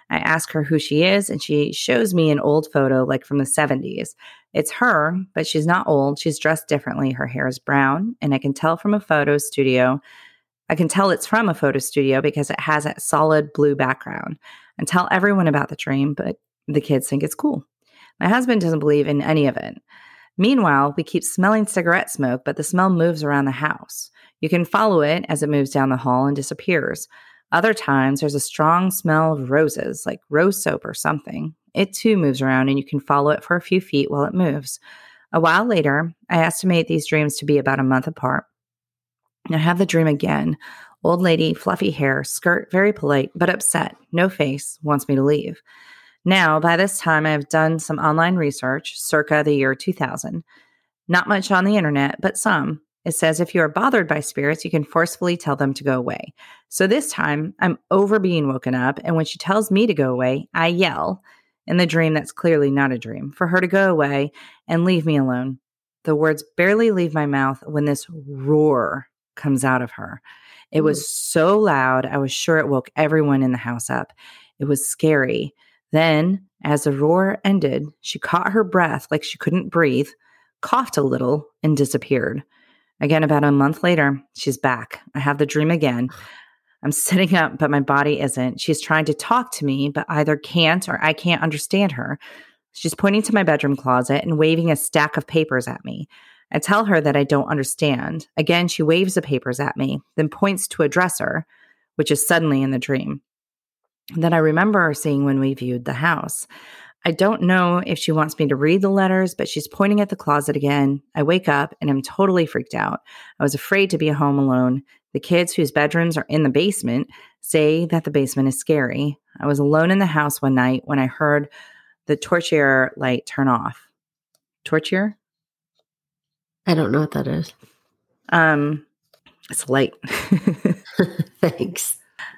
I ask her who she is, and she shows me an old photo, like from the seventies. It's her, but she's not old. She's dressed differently. Her hair is brown, and I can tell from a photo studio. I can tell it's from a photo studio because it has a solid blue background. And tell everyone about the dream, but the kids think it's cool. My husband doesn't believe in any of it. Meanwhile, we keep smelling cigarette smoke, but the smell moves around the house. You can follow it as it moves down the hall and disappears. Other times, there's a strong smell of roses, like rose soap or something. It too moves around, and you can follow it for a few feet while it moves. A while later, I estimate these dreams to be about a month apart. I have the dream again. Old lady, fluffy hair, skirt, very polite, but upset, no face, wants me to leave. Now, by this time, I have done some online research, circa the year two thousand. Not much on the internet, but some. It says if you are bothered by spirits, you can forcefully tell them to go away. So this time, I'm over being woken up, and when she tells me to go away, I yell, in the dream that's clearly not a dream, for her to go away and leave me alone. The words barely leave my mouth when this roar comes out of her. It was so loud, I was sure it woke everyone in the house up. It was scary. Then, as the roar ended, she caught her breath like she couldn't breathe, coughed a little, and disappeared. Again, about a month later, she's back. I have the dream again. I'm sitting up, but my body isn't. She's trying to talk to me, but either can't or I can't understand her. She's pointing to my bedroom closet and waving a stack of papers at me. I tell her that I don't understand. Again, she waves the papers at me, then points to a dresser, which is suddenly in the dream, that I remember seeing when we viewed the house. I don't know if she wants me to read the letters, but she's pointing at the closet again. I wake up and I'm totally freaked out. I was afraid to be home alone. The kids whose bedrooms are in the basement say that the basement is scary. I was alone in the house one night when I heard the torchlight light turn off. Torchlight? I don't know what that is. Um, it's light. Thanks.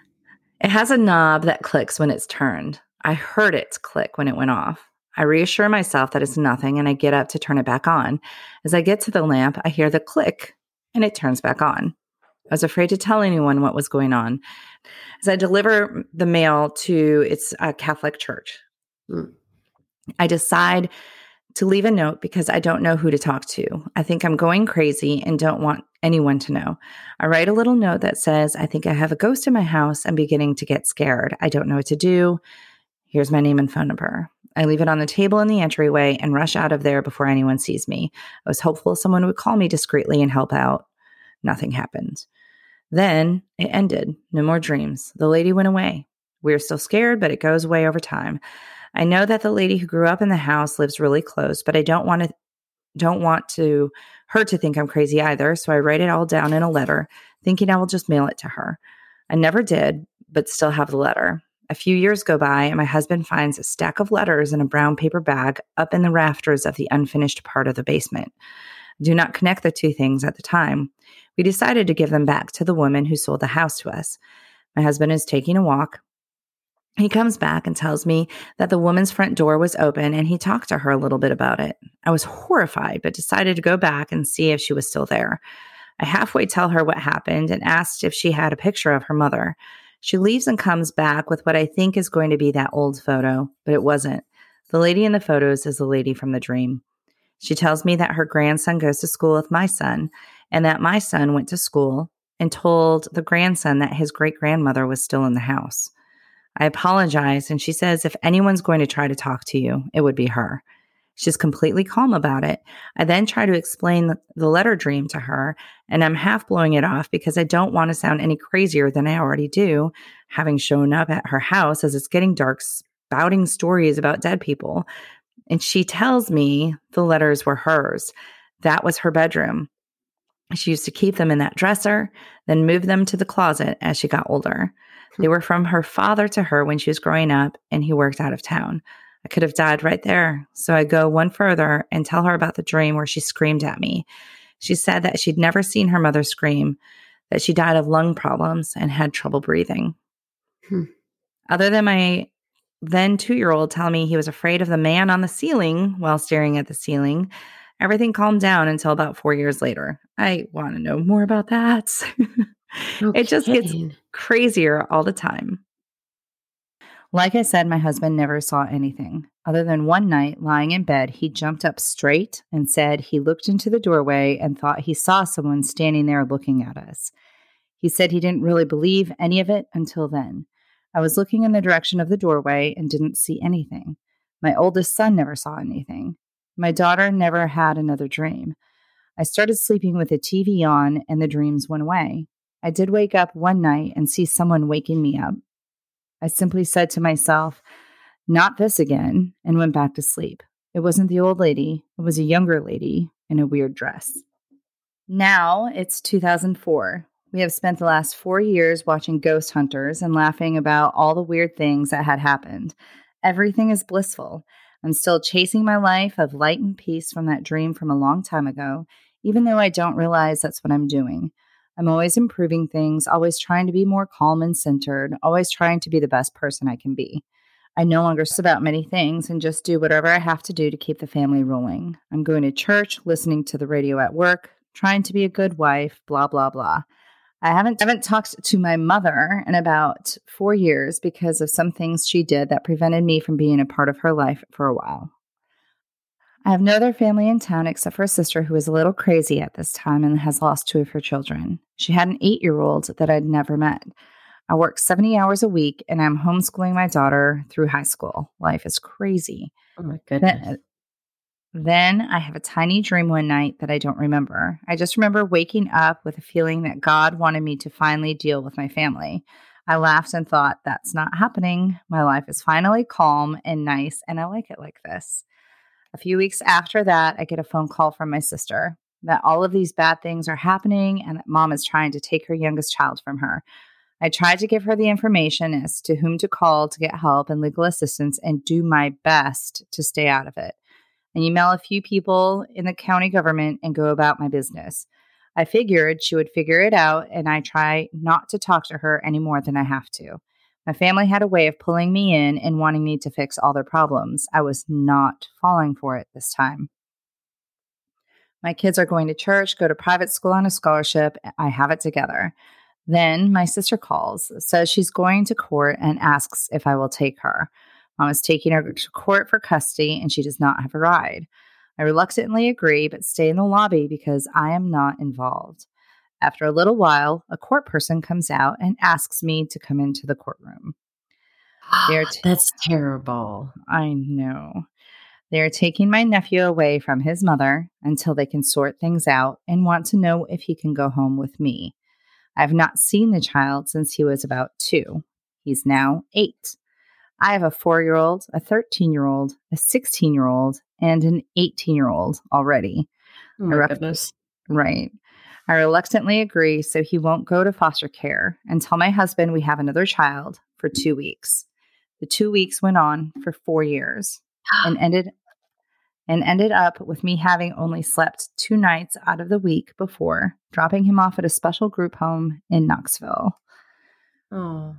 It has a knob that clicks when it's turned. I heard it click when it went off. I reassure myself that it's nothing, and I get up to turn it back on. As I get to the lamp, I hear the click, and it turns back on. I was afraid to tell anyone what was going on. As I deliver the mail to its uh, Catholic church, mm. I decide to leave a note because I don't know who to talk to. I think I'm going crazy and don't want anyone to know. I write a little note that says, I think I have a ghost in my house. I'm beginning to get scared. I don't know what to do. Here's my name and phone number. I leave it on the table in the entryway and rush out of there before anyone sees me. I was hopeful someone would call me discreetly and help out. Nothing happened. Then it ended. No more dreams. The lady went away. We're still scared, but it goes away over time. I know that the lady who grew up in the house lives really close, but I don't want to don't want to her to think I'm crazy either, so I write it all down in a letter, thinking I will just mail it to her. I never did, but still have the letter. A few years go by, and my husband finds a stack of letters in a brown paper bag up in the rafters of the unfinished part of the basement. I do not connect the two things at the time. We decided to give them back to the woman who sold the house to us. My husband is taking a walk. He comes back and tells me that the woman's front door was open, and he talked to her a little bit about it. I was horrified, but decided to go back and see if she was still there. I halfway tell her what happened and asked if she had a picture of her mother. She leaves and comes back with what I think is going to be that old photo, but it wasn't. The lady in the photos is the lady from the dream. She tells me that her grandson goes to school with my son, and that my son went to school and told the grandson that his great-grandmother was still in the house. I apologize, and she says if anyone's going to try to talk to you, it would be her. She's completely calm about it. I then try to explain the letter dream to her, and I'm half blowing it off because I don't want to sound any crazier than I already do, having shown up at her house as it's getting dark, spouting stories about dead people. And she tells me the letters were hers. That was her bedroom. She used to keep them in that dresser, then move them to the closet as she got older. They were from her father to her when she was growing up, and he worked out of town. I could have died right there. So I go one further and tell her about the dream where she screamed at me. She said that she'd never seen her mother scream, that she died of lung problems and had trouble breathing. Hmm. Other than my then two-year-old telling me he was afraid of the man on the ceiling while staring at the ceiling, everything calmed down until about four years later. I want to know more about that. Okay. It just gets crazier all the time. Like I said, my husband never saw anything. Other than one night, lying in bed, he jumped up straight and said he looked into the doorway and thought he saw someone standing there looking at us. He said he didn't really believe any of it until then. I was looking in the direction of the doorway and didn't see anything. My oldest son never saw anything. My daughter never had another dream. I started sleeping with the T V on and the dreams went away. I did wake up one night and see someone waking me up. I simply said to myself, not this again, and went back to sleep. It wasn't the old lady. It was a younger lady in a weird dress. Now it's two thousand four. We have spent the last four years watching Ghost Hunters and laughing about all the weird things that had happened. Everything is blissful. I'm still chasing my life of light and peace from that dream from a long time ago, even though I don't realize that's what I'm doing. I'm always improving things, always trying to be more calm and centered, always trying to be the best person I can be. I no longer stress about many things and just do whatever I have to do to keep the family rolling. I'm going to church, listening to the radio at work, trying to be a good wife, blah, blah, blah. I haven't, haven't talked to my mother in about four years because of some things she did that prevented me from being a part of her life for a while. I have no other family in town except for a sister who is a little crazy at this time and has lost two of her children. She had an eight-year-old that I'd never met. I work seventy hours a week and I'm homeschooling my daughter through high school. Life is crazy. Oh my goodness. Then, then I have a tiny dream one night that I don't remember. I just remember waking up with a feeling that God wanted me to finally deal with my family. I laughed and thought, that's not happening. My life is finally calm and nice and I like it like this. A few weeks after that, I get a phone call from my sister that all of these bad things are happening and that mom is trying to take her youngest child from her. I tried to give her the information as to whom to call to get help and legal assistance and do my best to stay out of it. I email a few people in the county government and go about my business. I figured she would figure it out and I try not to talk to her any more than I have to. My family had a way of pulling me in and wanting me to fix all their problems. I was not falling for it this time. My kids are going to church, go to private school on a scholarship. I have it together. Then my sister calls, says she's going to court and asks if I will take her. Mom is taking her to court for custody and she does not have a ride. I reluctantly agree, but stay in the lobby because I am not involved. After a little while, a court person comes out and asks me to come into the courtroom. T- That's terrible. I know. They are taking my nephew away from his mother until they can sort things out and want to know if he can go home with me. I have not seen the child since he was about two. He's now eight. I have a four-year-old, a thirteen-year-old, a sixteen-year-old, and an eighteen-year-old already. Oh my rec- goodness. Right. I reluctantly agree so he won't go to foster care and tell my husband we have another child for two weeks. The two weeks went on for four years and ended and ended up with me having only slept two nights out of the week before dropping him off at a special group home in Knoxville. Oh.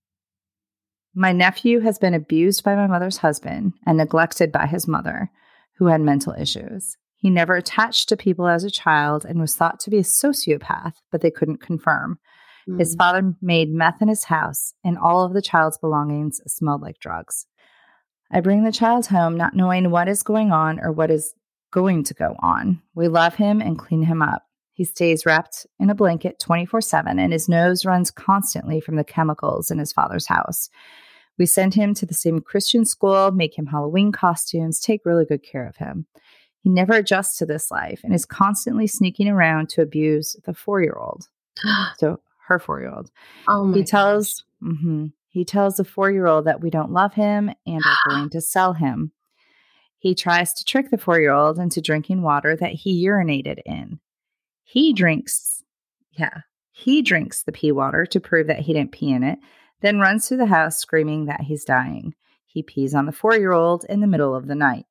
My nephew has been abused by my mother's husband and neglected by his mother, who had mental issues. He never attached to people as a child and was thought to be a sociopath, but they couldn't confirm. Mm. His father made meth in his house, and all of the child's belongings smelled like drugs. I bring the child home not knowing what is going on or what is going to go on. We love him and clean him up. He stays wrapped in a blanket twenty-four seven, and his nose runs constantly from the chemicals in his father's house. We send him to the same Christian school, make him Halloween costumes, take really good care of him. He never adjusts to this life and is constantly sneaking around to abuse the four-year-old. So her four-year-old. Oh my he tells mm-hmm, he tells the four-year-old that we don't love him and are going to sell him. He tries to trick the four-year-old into drinking water that he urinated in. He drinks, yeah, he drinks the pee water to prove that he didn't pee in it, then runs through the house screaming that he's dying. He pees on the four-year-old in the middle of the night.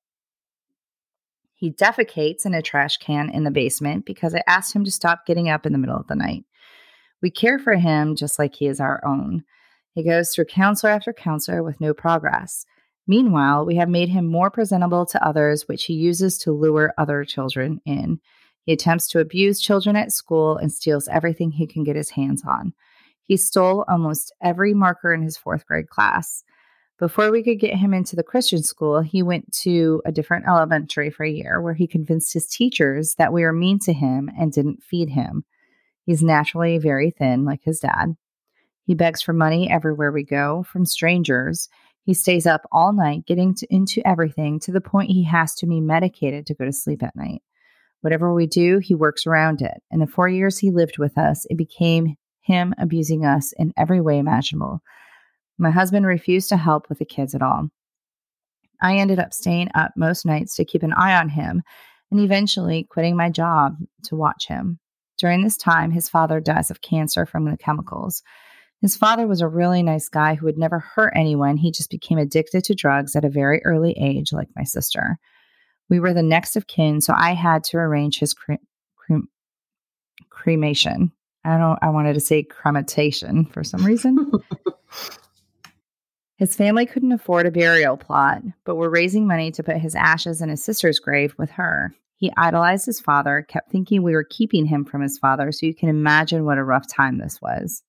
He defecates in a trash can in the basement because I asked him to stop getting up in the middle of the night. We care for him just like he is our own. He goes through counselor after counselor with no progress. Meanwhile, we have made him more presentable to others, which he uses to lure other children in. He attempts to abuse children at school and steals everything he can get his hands on. He stole almost every marker in his fourth grade class. Before we could get him into the Christian school, he went to a different elementary for a year where he convinced his teachers that we were mean to him and didn't feed him. He's naturally very thin, like his dad. He begs for money everywhere we go, from strangers. He stays up all night getting to, into everything to the point he has to be medicated to go to sleep at night. Whatever we do, he works around it. In the four years he lived with us, it became him abusing us in every way imaginable. My husband refused to help with the kids at all. I ended up staying up most nights to keep an eye on him and eventually quitting my job to watch him. During this time, his father dies of cancer from the chemicals. His father was a really nice guy who would never hurt anyone. He just became addicted to drugs at a very early age, like my sister. We were the next of kin, so I had to arrange his cre- cre- cremation. I don't. I wanted to say crematation for some reason. His family couldn't afford a burial plot, but were raising money to put his ashes in his sister's grave with her. He idolized his father, kept thinking we were keeping him from his father, so you can imagine what a rough time this was.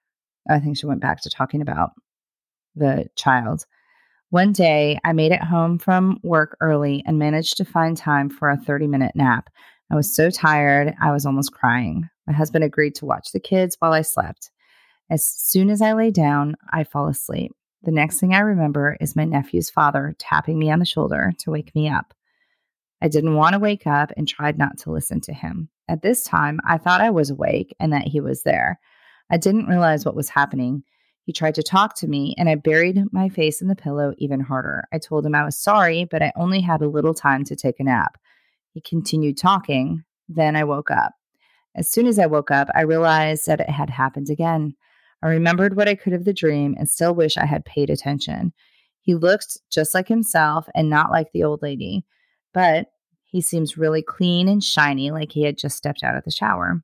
I think she went back to talking about the child. One day, I made it home from work early and managed to find time for a thirty-minute nap. I was so tired, I was almost crying. My husband agreed to watch the kids while I slept. As soon as I lay down, I fall asleep. The next thing I remember is my nephew's father tapping me on the shoulder to wake me up. I didn't want to wake up and tried not to listen to him. At this time, I thought I was awake and that he was there. I didn't realize what was happening. He tried to talk to me, and I buried my face in the pillow even harder. I told him I was sorry, but I only had a little time to take a nap. He continued talking. Then I woke up. As soon as I woke up, I realized that it had happened again. I remembered what I could of the dream and still wish I had paid attention. He looked just like himself and not like the old lady, but he seems really clean and shiny, like he had just stepped out of the shower.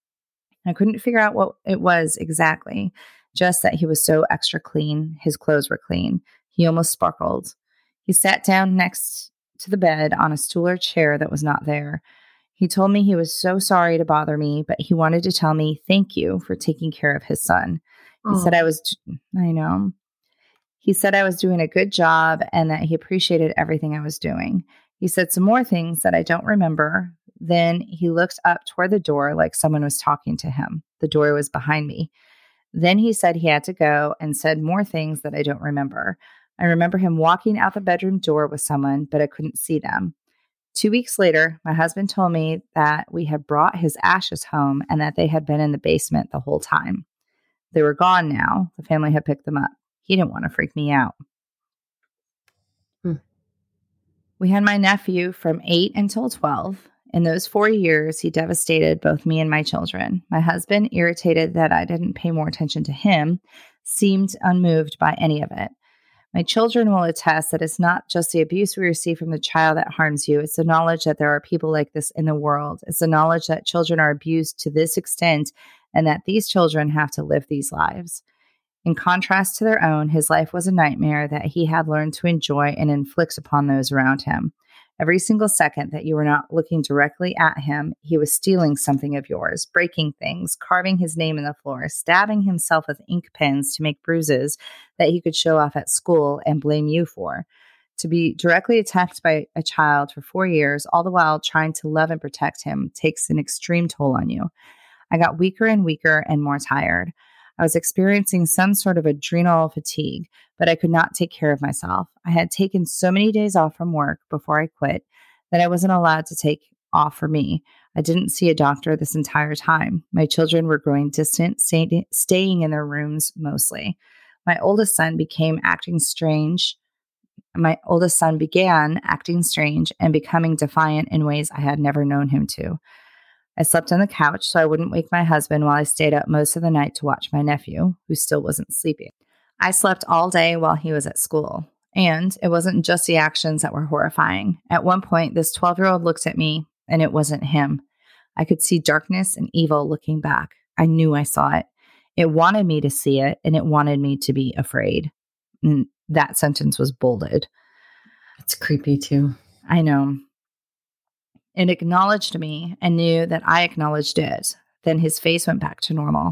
I couldn't figure out what it was exactly, just that he was so extra clean. His clothes were clean. He almost sparkled. He sat down next to the bed on a stool or chair that was not there. He told me he was so sorry to bother me, but he wanted to tell me thank you for taking care of his son. He Oh. said I was, I know. He said I was doing a good job and that he appreciated everything I was doing. He said some more things that I don't remember. Then he looked up toward the door like someone was talking to him. The door was behind me. Then he said he had to go and said more things that I don't remember. I remember him walking out the bedroom door with someone, but I couldn't see them. Two weeks later, my husband told me that we had brought his ashes home and that they had been in the basement the whole time. They were gone now. The family had picked them up. He didn't want to freak me out. Hmm. We had my nephew from eight until twelve. In those four years, he devastated both me and my children. My husband, irritated that I didn't pay more attention to him, seemed unmoved by any of it. My children will attest that it's not just the abuse we receive from the child that harms you. It's the knowledge that there are people like this in the world. It's the knowledge that children are abused to this extent and that these children have to live these lives. In contrast to their own, his life was a nightmare that he had learned to enjoy and inflict upon those around him. Every single second that you were not looking directly at him, he was stealing something of yours, breaking things, carving his name in the floor, stabbing himself with ink pens to make bruises that he could show off at school and blame you for. To be directly attacked by a child for four years, all the while trying to love and protect him, takes an extreme toll on you. I got weaker and weaker and more tired. I was experiencing some sort of adrenal fatigue, but I could not take care of myself. I had taken so many days off from work before I quit that I wasn't allowed to take off for me. I didn't see a doctor this entire time. My children were growing distant, stay- staying in their rooms mostly. My oldest son became acting strange. My oldest son began acting strange and becoming defiant in ways I had never known him to. I slept on the couch so I wouldn't wake my husband while I stayed up most of the night to watch my nephew, who still wasn't sleeping. I slept all day while he was at school. And it wasn't just the actions that were horrifying. At one point, this twelve-year-old looked at me, and it wasn't him. I could see darkness and evil looking back. I knew I saw it. It wanted me to see it, and it wanted me to be afraid. And that sentence was bolded. It's creepy, too. I know. It acknowledged me and knew that I acknowledged it. Then his face went back to normal.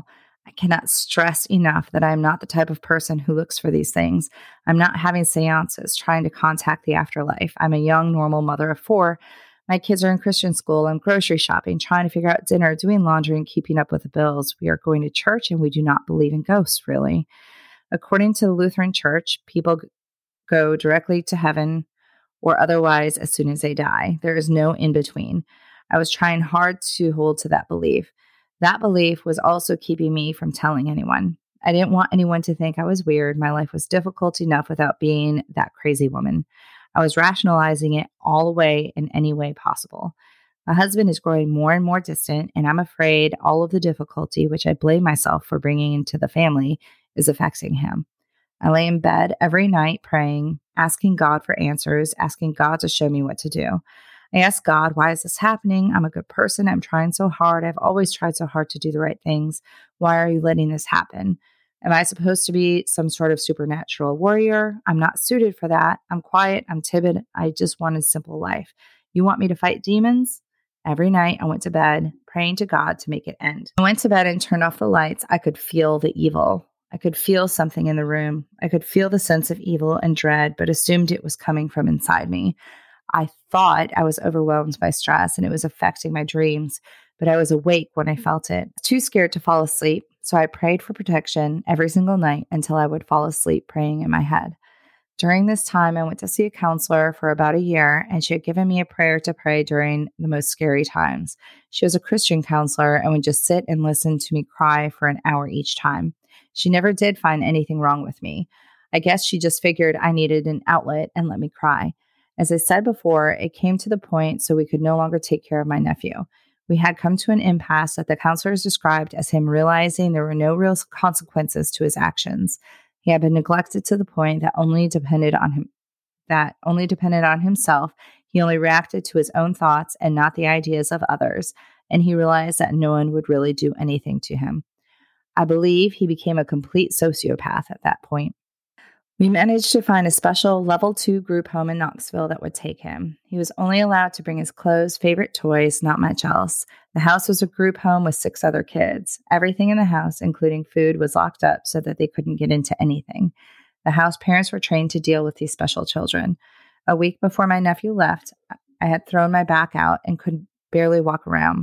I cannot stress enough that I am not the type of person who looks for these things. I'm not having seances, trying to contact the afterlife. I'm a young, normal mother of four. My kids are in Christian school. I'm grocery shopping, trying to figure out dinner, doing laundry, and keeping up with the bills. We are going to church, and we do not believe in ghosts, really. According to the Lutheran Church, people g- go directly to heaven or otherwise as soon as they die. There is no in between. I was trying hard to hold to that belief. That belief was also keeping me from telling anyone. I didn't want anyone to think I was weird. My life was difficult enough without being that crazy woman. I was rationalizing it all away in any way possible. My husband is growing more and more distant, and I'm afraid all of the difficulty, which I blame myself for bringing into the family, is affecting him. I lay in bed every night praying, asking God for answers, asking God to show me what to do. I ask God, why is this happening? I'm a good person. I'm trying so hard. I've always tried so hard to do the right things. Why are you letting this happen? Am I supposed to be some sort of supernatural warrior? I'm not suited for that. I'm quiet. I'm timid. I just want a simple life. You want me to fight demons? Every night I went to bed praying to God to make it end. I went to bed and turned off the lights. I could feel the evil. I could feel something in the room. I could feel the sense of evil and dread, but assumed it was coming from inside me. I thought I was overwhelmed by stress and it was affecting my dreams, but I was awake when I felt it. Too scared to fall asleep, so I prayed for protection every single night until I would fall asleep praying in my head. During this time, I went to see a counselor for about a year, and she had given me a prayer to pray during the most scary times. She was a Christian counselor and would just sit and listen to me cry for an hour each time. She never did find anything wrong with me. I guess she just figured I needed an outlet and let me cry. As I said before, it came to the point so we could no longer take care of my nephew. We had come to an impasse that the counselors described as him realizing there were no real consequences to his actions. He had been neglected to the point that only depended on him, that only depended on himself. He only reacted to his own thoughts and not the ideas of others, and he realized that no one would really do anything to him. I believe he became a complete sociopath at that point. We managed to find a special level two group home in Knoxville that would take him. He was only allowed to bring his clothes, favorite toys, not much else. The house was a group home with six other kids. Everything in the house, including food, was locked up so that they couldn't get into anything. The house parents were trained to deal with these special children. A week before my nephew left, I had thrown my back out and could barely walk around.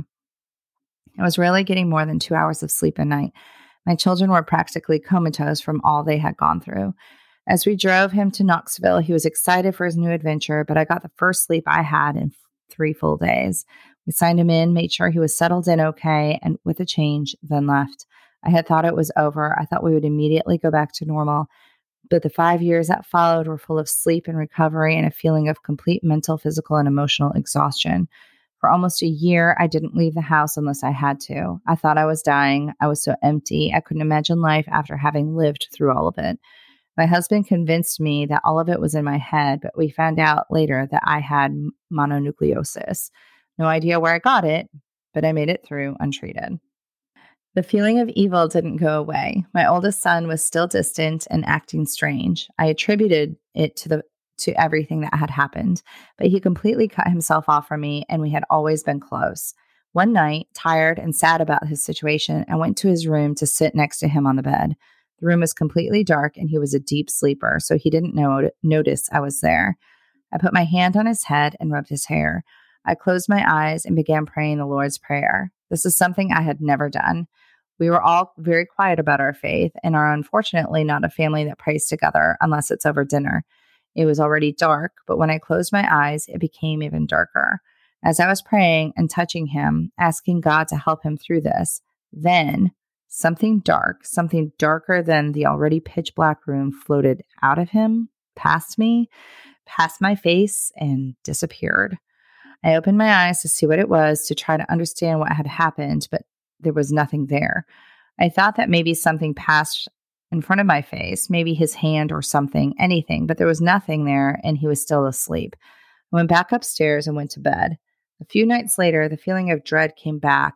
I was rarely getting more than two hours of sleep a night. My children were practically comatose from all they had gone through. As we drove him to Knoxville, he was excited for his new adventure, but I got the first sleep I had in three full days. We signed him in, made sure he was settled in okay, and with a change, then left. I had thought it was over. I thought we would immediately go back to normal, but the five years that followed were full of sleep and recovery and a feeling of complete mental, physical, and emotional exhaustion. For almost a year, I didn't leave the house unless I had to. I thought I was dying. I was so empty. I couldn't imagine life after having lived through all of it. My husband convinced me that all of it was in my head, but we found out later that I had mononucleosis. No idea where I got it, but I made it through untreated. The feeling of evil didn't go away. My oldest son was still distant and acting strange. I attributed it to the to everything that had happened, but he completely cut himself off from me, and we had always been close. One night, tired and sad about his situation, I went to his room to sit next to him on the bed. The room was completely dark, and he was a deep sleeper, so he didn't know, notice I was there. I put my hand on his head and rubbed his hair. I closed my eyes and began praying the Lord's Prayer. This is something I had never done. We were all very quiet about our faith and are unfortunately not a family that prays together unless it's over dinner. It was already dark, but when I closed my eyes, it became even darker. As I was praying and touching him, asking God to help him through this, then something dark, something darker than the already pitch black room floated out of him, past me, past my face, and disappeared. I opened my eyes to see what it was, to try to understand what had happened, but there was nothing there. I thought that maybe something passed in front of my face, maybe his hand or something, anything, but there was nothing there, and he was still asleep. I went back upstairs and went to bed. A few nights later, the feeling of dread came back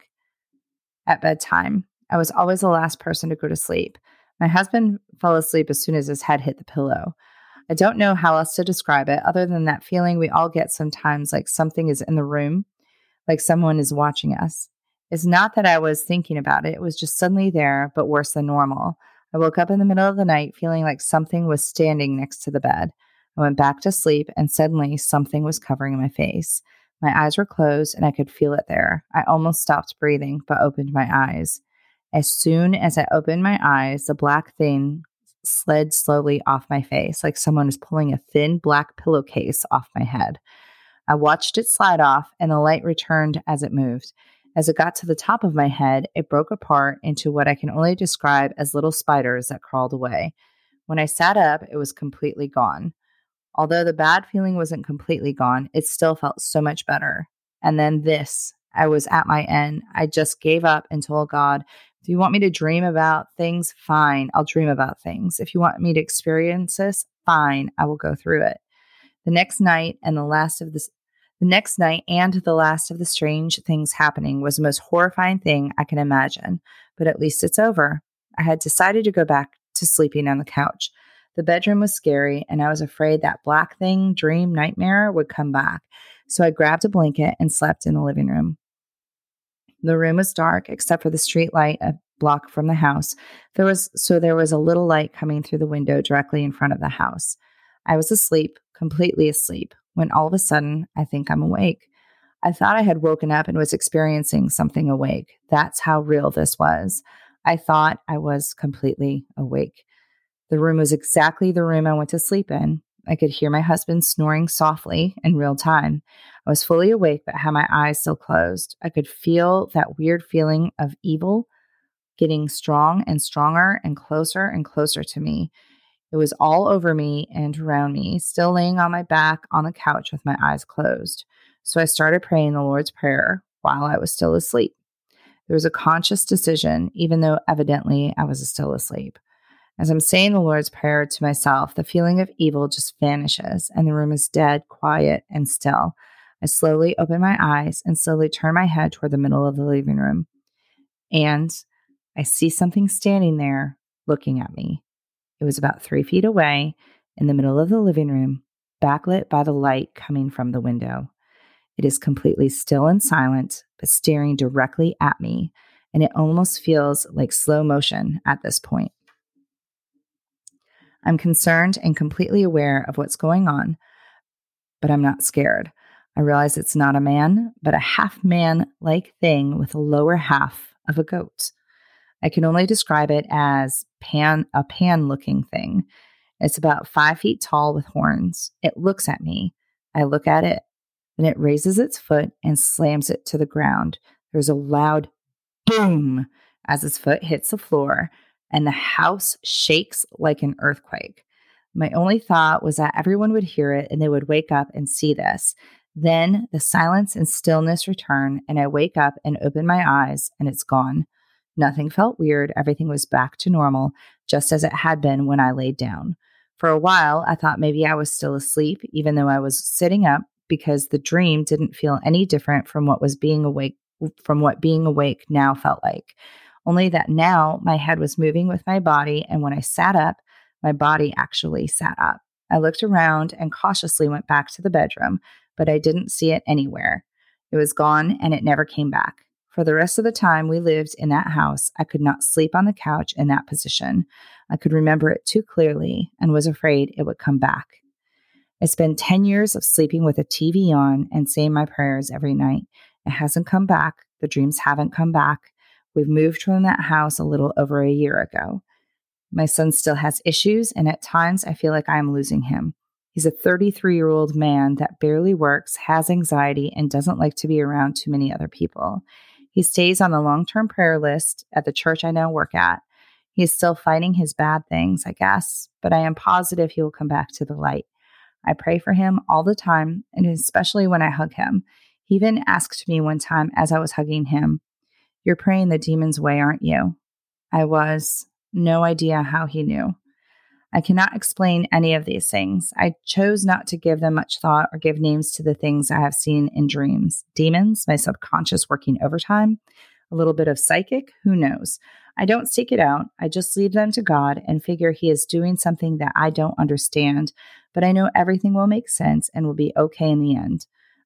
at bedtime. I was always the last person to go to sleep. My husband fell asleep as soon as his head hit the pillow. I don't know how else to describe it other than that feeling we all get sometimes, like something is in the room, like someone is watching us. It's not that I was thinking about it. It was just suddenly there, but worse than normal. I woke up in the middle of the night feeling like something was standing next to the bed. I went back to sleep and suddenly something was covering my face. My eyes were closed and I could feel it there. I almost stopped breathing, but opened my eyes. As soon as I opened my eyes, the black thing slid slowly off my face, like someone was pulling a thin black pillowcase off my head. I watched it slide off and the light returned as it moved. As it got to the top of my head, it broke apart into what I can only describe as little spiders that crawled away. When I sat up, it was completely gone. Although the bad feeling wasn't completely gone, it still felt so much better. And then this, I was at my end. I just gave up and told God, if you want me to dream about things, fine, I'll dream about things. If you want me to experience this, fine, I will go through it. The next night and the last of this The next night and the last of the strange things happening was the most horrifying thing I can imagine, but at least it's over. I had decided to go back to sleeping on the couch. The bedroom was scary, and I was afraid that black thing, dream, nightmare would come back, so I grabbed a blanket and slept in the living room. The room was dark except for the street light a block from the house. There was so there was a little light coming through the window directly in front of the house. I was asleep, completely asleep, when all of a sudden, I think I'm awake. I thought I had woken up and was experiencing something awake. That's how real this was. I thought I was completely awake. The room was exactly the room I went to sleep in. I could hear my husband snoring softly in real time. I was fully awake, but had my eyes still closed. I could feel that weird feeling of evil getting strong and stronger and closer and closer to me. It was all over me and around me, still laying on my back on the couch with my eyes closed. So I started praying the Lord's Prayer while I was still asleep. There was a conscious decision, even though evidently I was still asleep. As I'm saying the Lord's Prayer to myself, the feeling of evil just vanishes and the room is dead, quiet, and still. I slowly open my eyes and slowly turn my head toward the middle of the living room. And I see something standing there looking at me. It was about three feet away in the middle of the living room, backlit by the light coming from the window. It is completely still and silent, but staring directly at me, and it almost feels like slow motion at this point. I'm concerned and completely aware of what's going on, but I'm not scared. I realize it's not a man, but a half-man-like thing with a lower half of a goat. I can only describe it as pan, a pan-looking thing. It's about five feet tall with horns. It looks at me. I look at it. Then it raises its foot and slams it to the ground. There's a loud boom as its foot hits the floor, and the house shakes like an earthquake. My only thought was that everyone would hear it and they would wake up and see this. Then the silence and stillness return, and I wake up and open my eyes, and it's gone. Nothing felt weird. Everything was back to normal, just as it had been when I laid down. For a while, I thought maybe I was still asleep, even though I was sitting up, because the dream didn't feel any different from what was being awake, from what being awake now felt like. Only that now my head was moving with my body, and when I sat up, my body actually sat up. I looked around and cautiously went back to the bedroom, but I didn't see it anywhere. It was gone, and it never came back. For the rest of the time we lived in that house, I could not sleep on the couch in that position. I could remember it too clearly and was afraid it would come back. It's been ten years of sleeping with a T V on and saying my prayers every night. It hasn't come back. The dreams haven't come back. We've moved from that house a little over a year ago. My son still has issues, and at times I feel like I am losing him. He's a thirty-three-year-old man that barely works, has anxiety, and doesn't like to be around too many other people. He stays on the long-term prayer list at the church I now work at. He is still fighting his bad things, I guess, but I am positive he will come back to the light. I pray for him all the time, and especially when I hug him. He even asked me one time as I was hugging him, "You're praying the demon's way, aren't you?" I was. No idea how he knew. I cannot explain any of these things. I chose not to give them much thought or give names to the things I have seen in dreams. Demons, my subconscious working overtime, a little bit of psychic, who knows? I don't seek it out. I just leave them to God and figure he is doing something that I don't understand, but I know everything will make sense and will be okay in the end.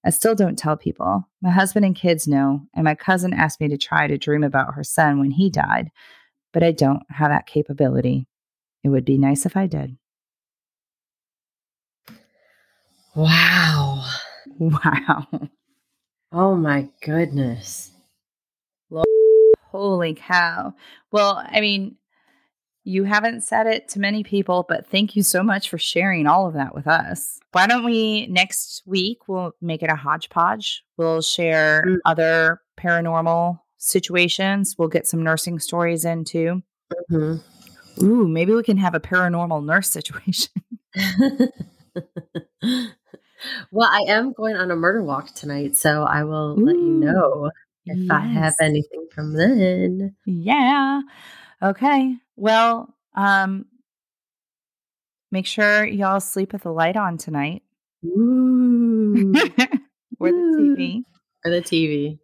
I still don't tell people. My husband and kids know, and my cousin asked me to try to dream about her son when he died, but I don't have that capability. It would be nice if I did. Wow. Wow. Oh my goodness. Lord, holy cow. Well, I mean, you haven't said it to many people, but thank you so much for sharing all of that with us. Why don't we next week, we'll make it a hodgepodge. We'll share mm. other paranormal situations. We'll get some nursing stories in too. Mm-hmm. Ooh, maybe we can have a paranormal nurse situation. Well, I am going on a murder walk tonight, so I will Ooh, let you know if yes. I have anything from then. Yeah. Okay. Well, um, make sure y'all sleep with the light on tonight. Ooh. Or the T V. Or the T V.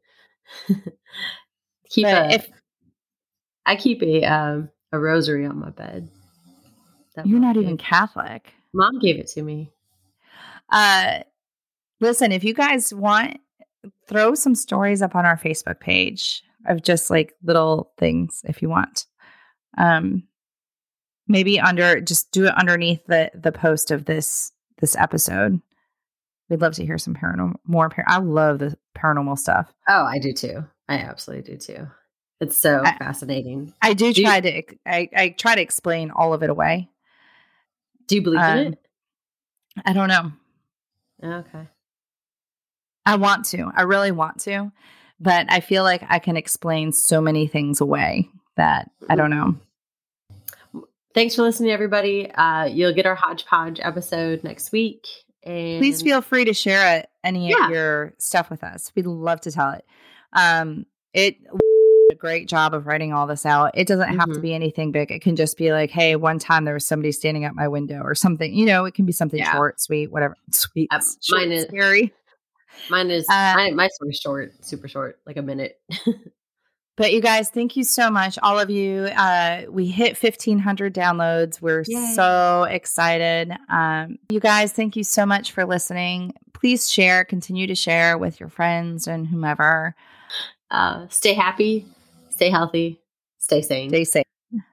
keep but a, if I keep a um, a rosary on my bed. That You're not even Catholic. Mom gave it to me. Uh, listen, if you guys want, throw some stories up on our Facebook page of just like little things if you want. Um, maybe under, just do it underneath the the post of this this episode. We'd love to hear some paranormal, more. Par- I love the paranormal stuff. Oh, I do too. I absolutely do too. It's so I, fascinating. I do, do try you, to, I, I try to explain all of it away. Do you believe um, in it? I don't know. Okay. I want to. I really want to. But I feel like I can explain so many things away that I don't know. Thanks for listening, everybody. Uh, you'll get our hodgepodge episode next week. And please feel free to share it, any yeah. of your stuff with us. We'd love to tell it. Um, it a great job of writing all this out. It doesn't have mm-hmm. to be anything big. It can just be like, hey, one time there was somebody standing at my window or something. You know, it can be something yeah. short, sweet, whatever. Sweet, um, short, mine is scary. Mine is uh, my, my story's short, super short, like a minute. But you guys, thank you so much, all of you. Uh, we hit fifteen hundred downloads. We're Yay. so excited. Um, you guys, thank you so much for listening. Please share, continue to share with your friends and whomever. Uh, stay happy, stay healthy, stay sane. Stay safe.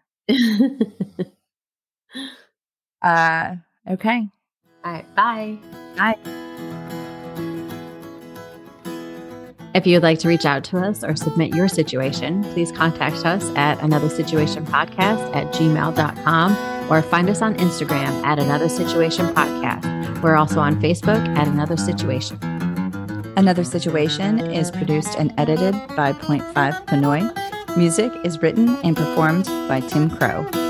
uh, okay. All right. Bye. Bye. If you would like to reach out to us or submit your situation, please contact us at another situation podcast at gmail dot com or find us on Instagram at Another Situation Podcast. We're also on Facebook at Another Situation. Another Situation is produced and edited by Point Five Pinoy. Music is written and performed by Tim Crow.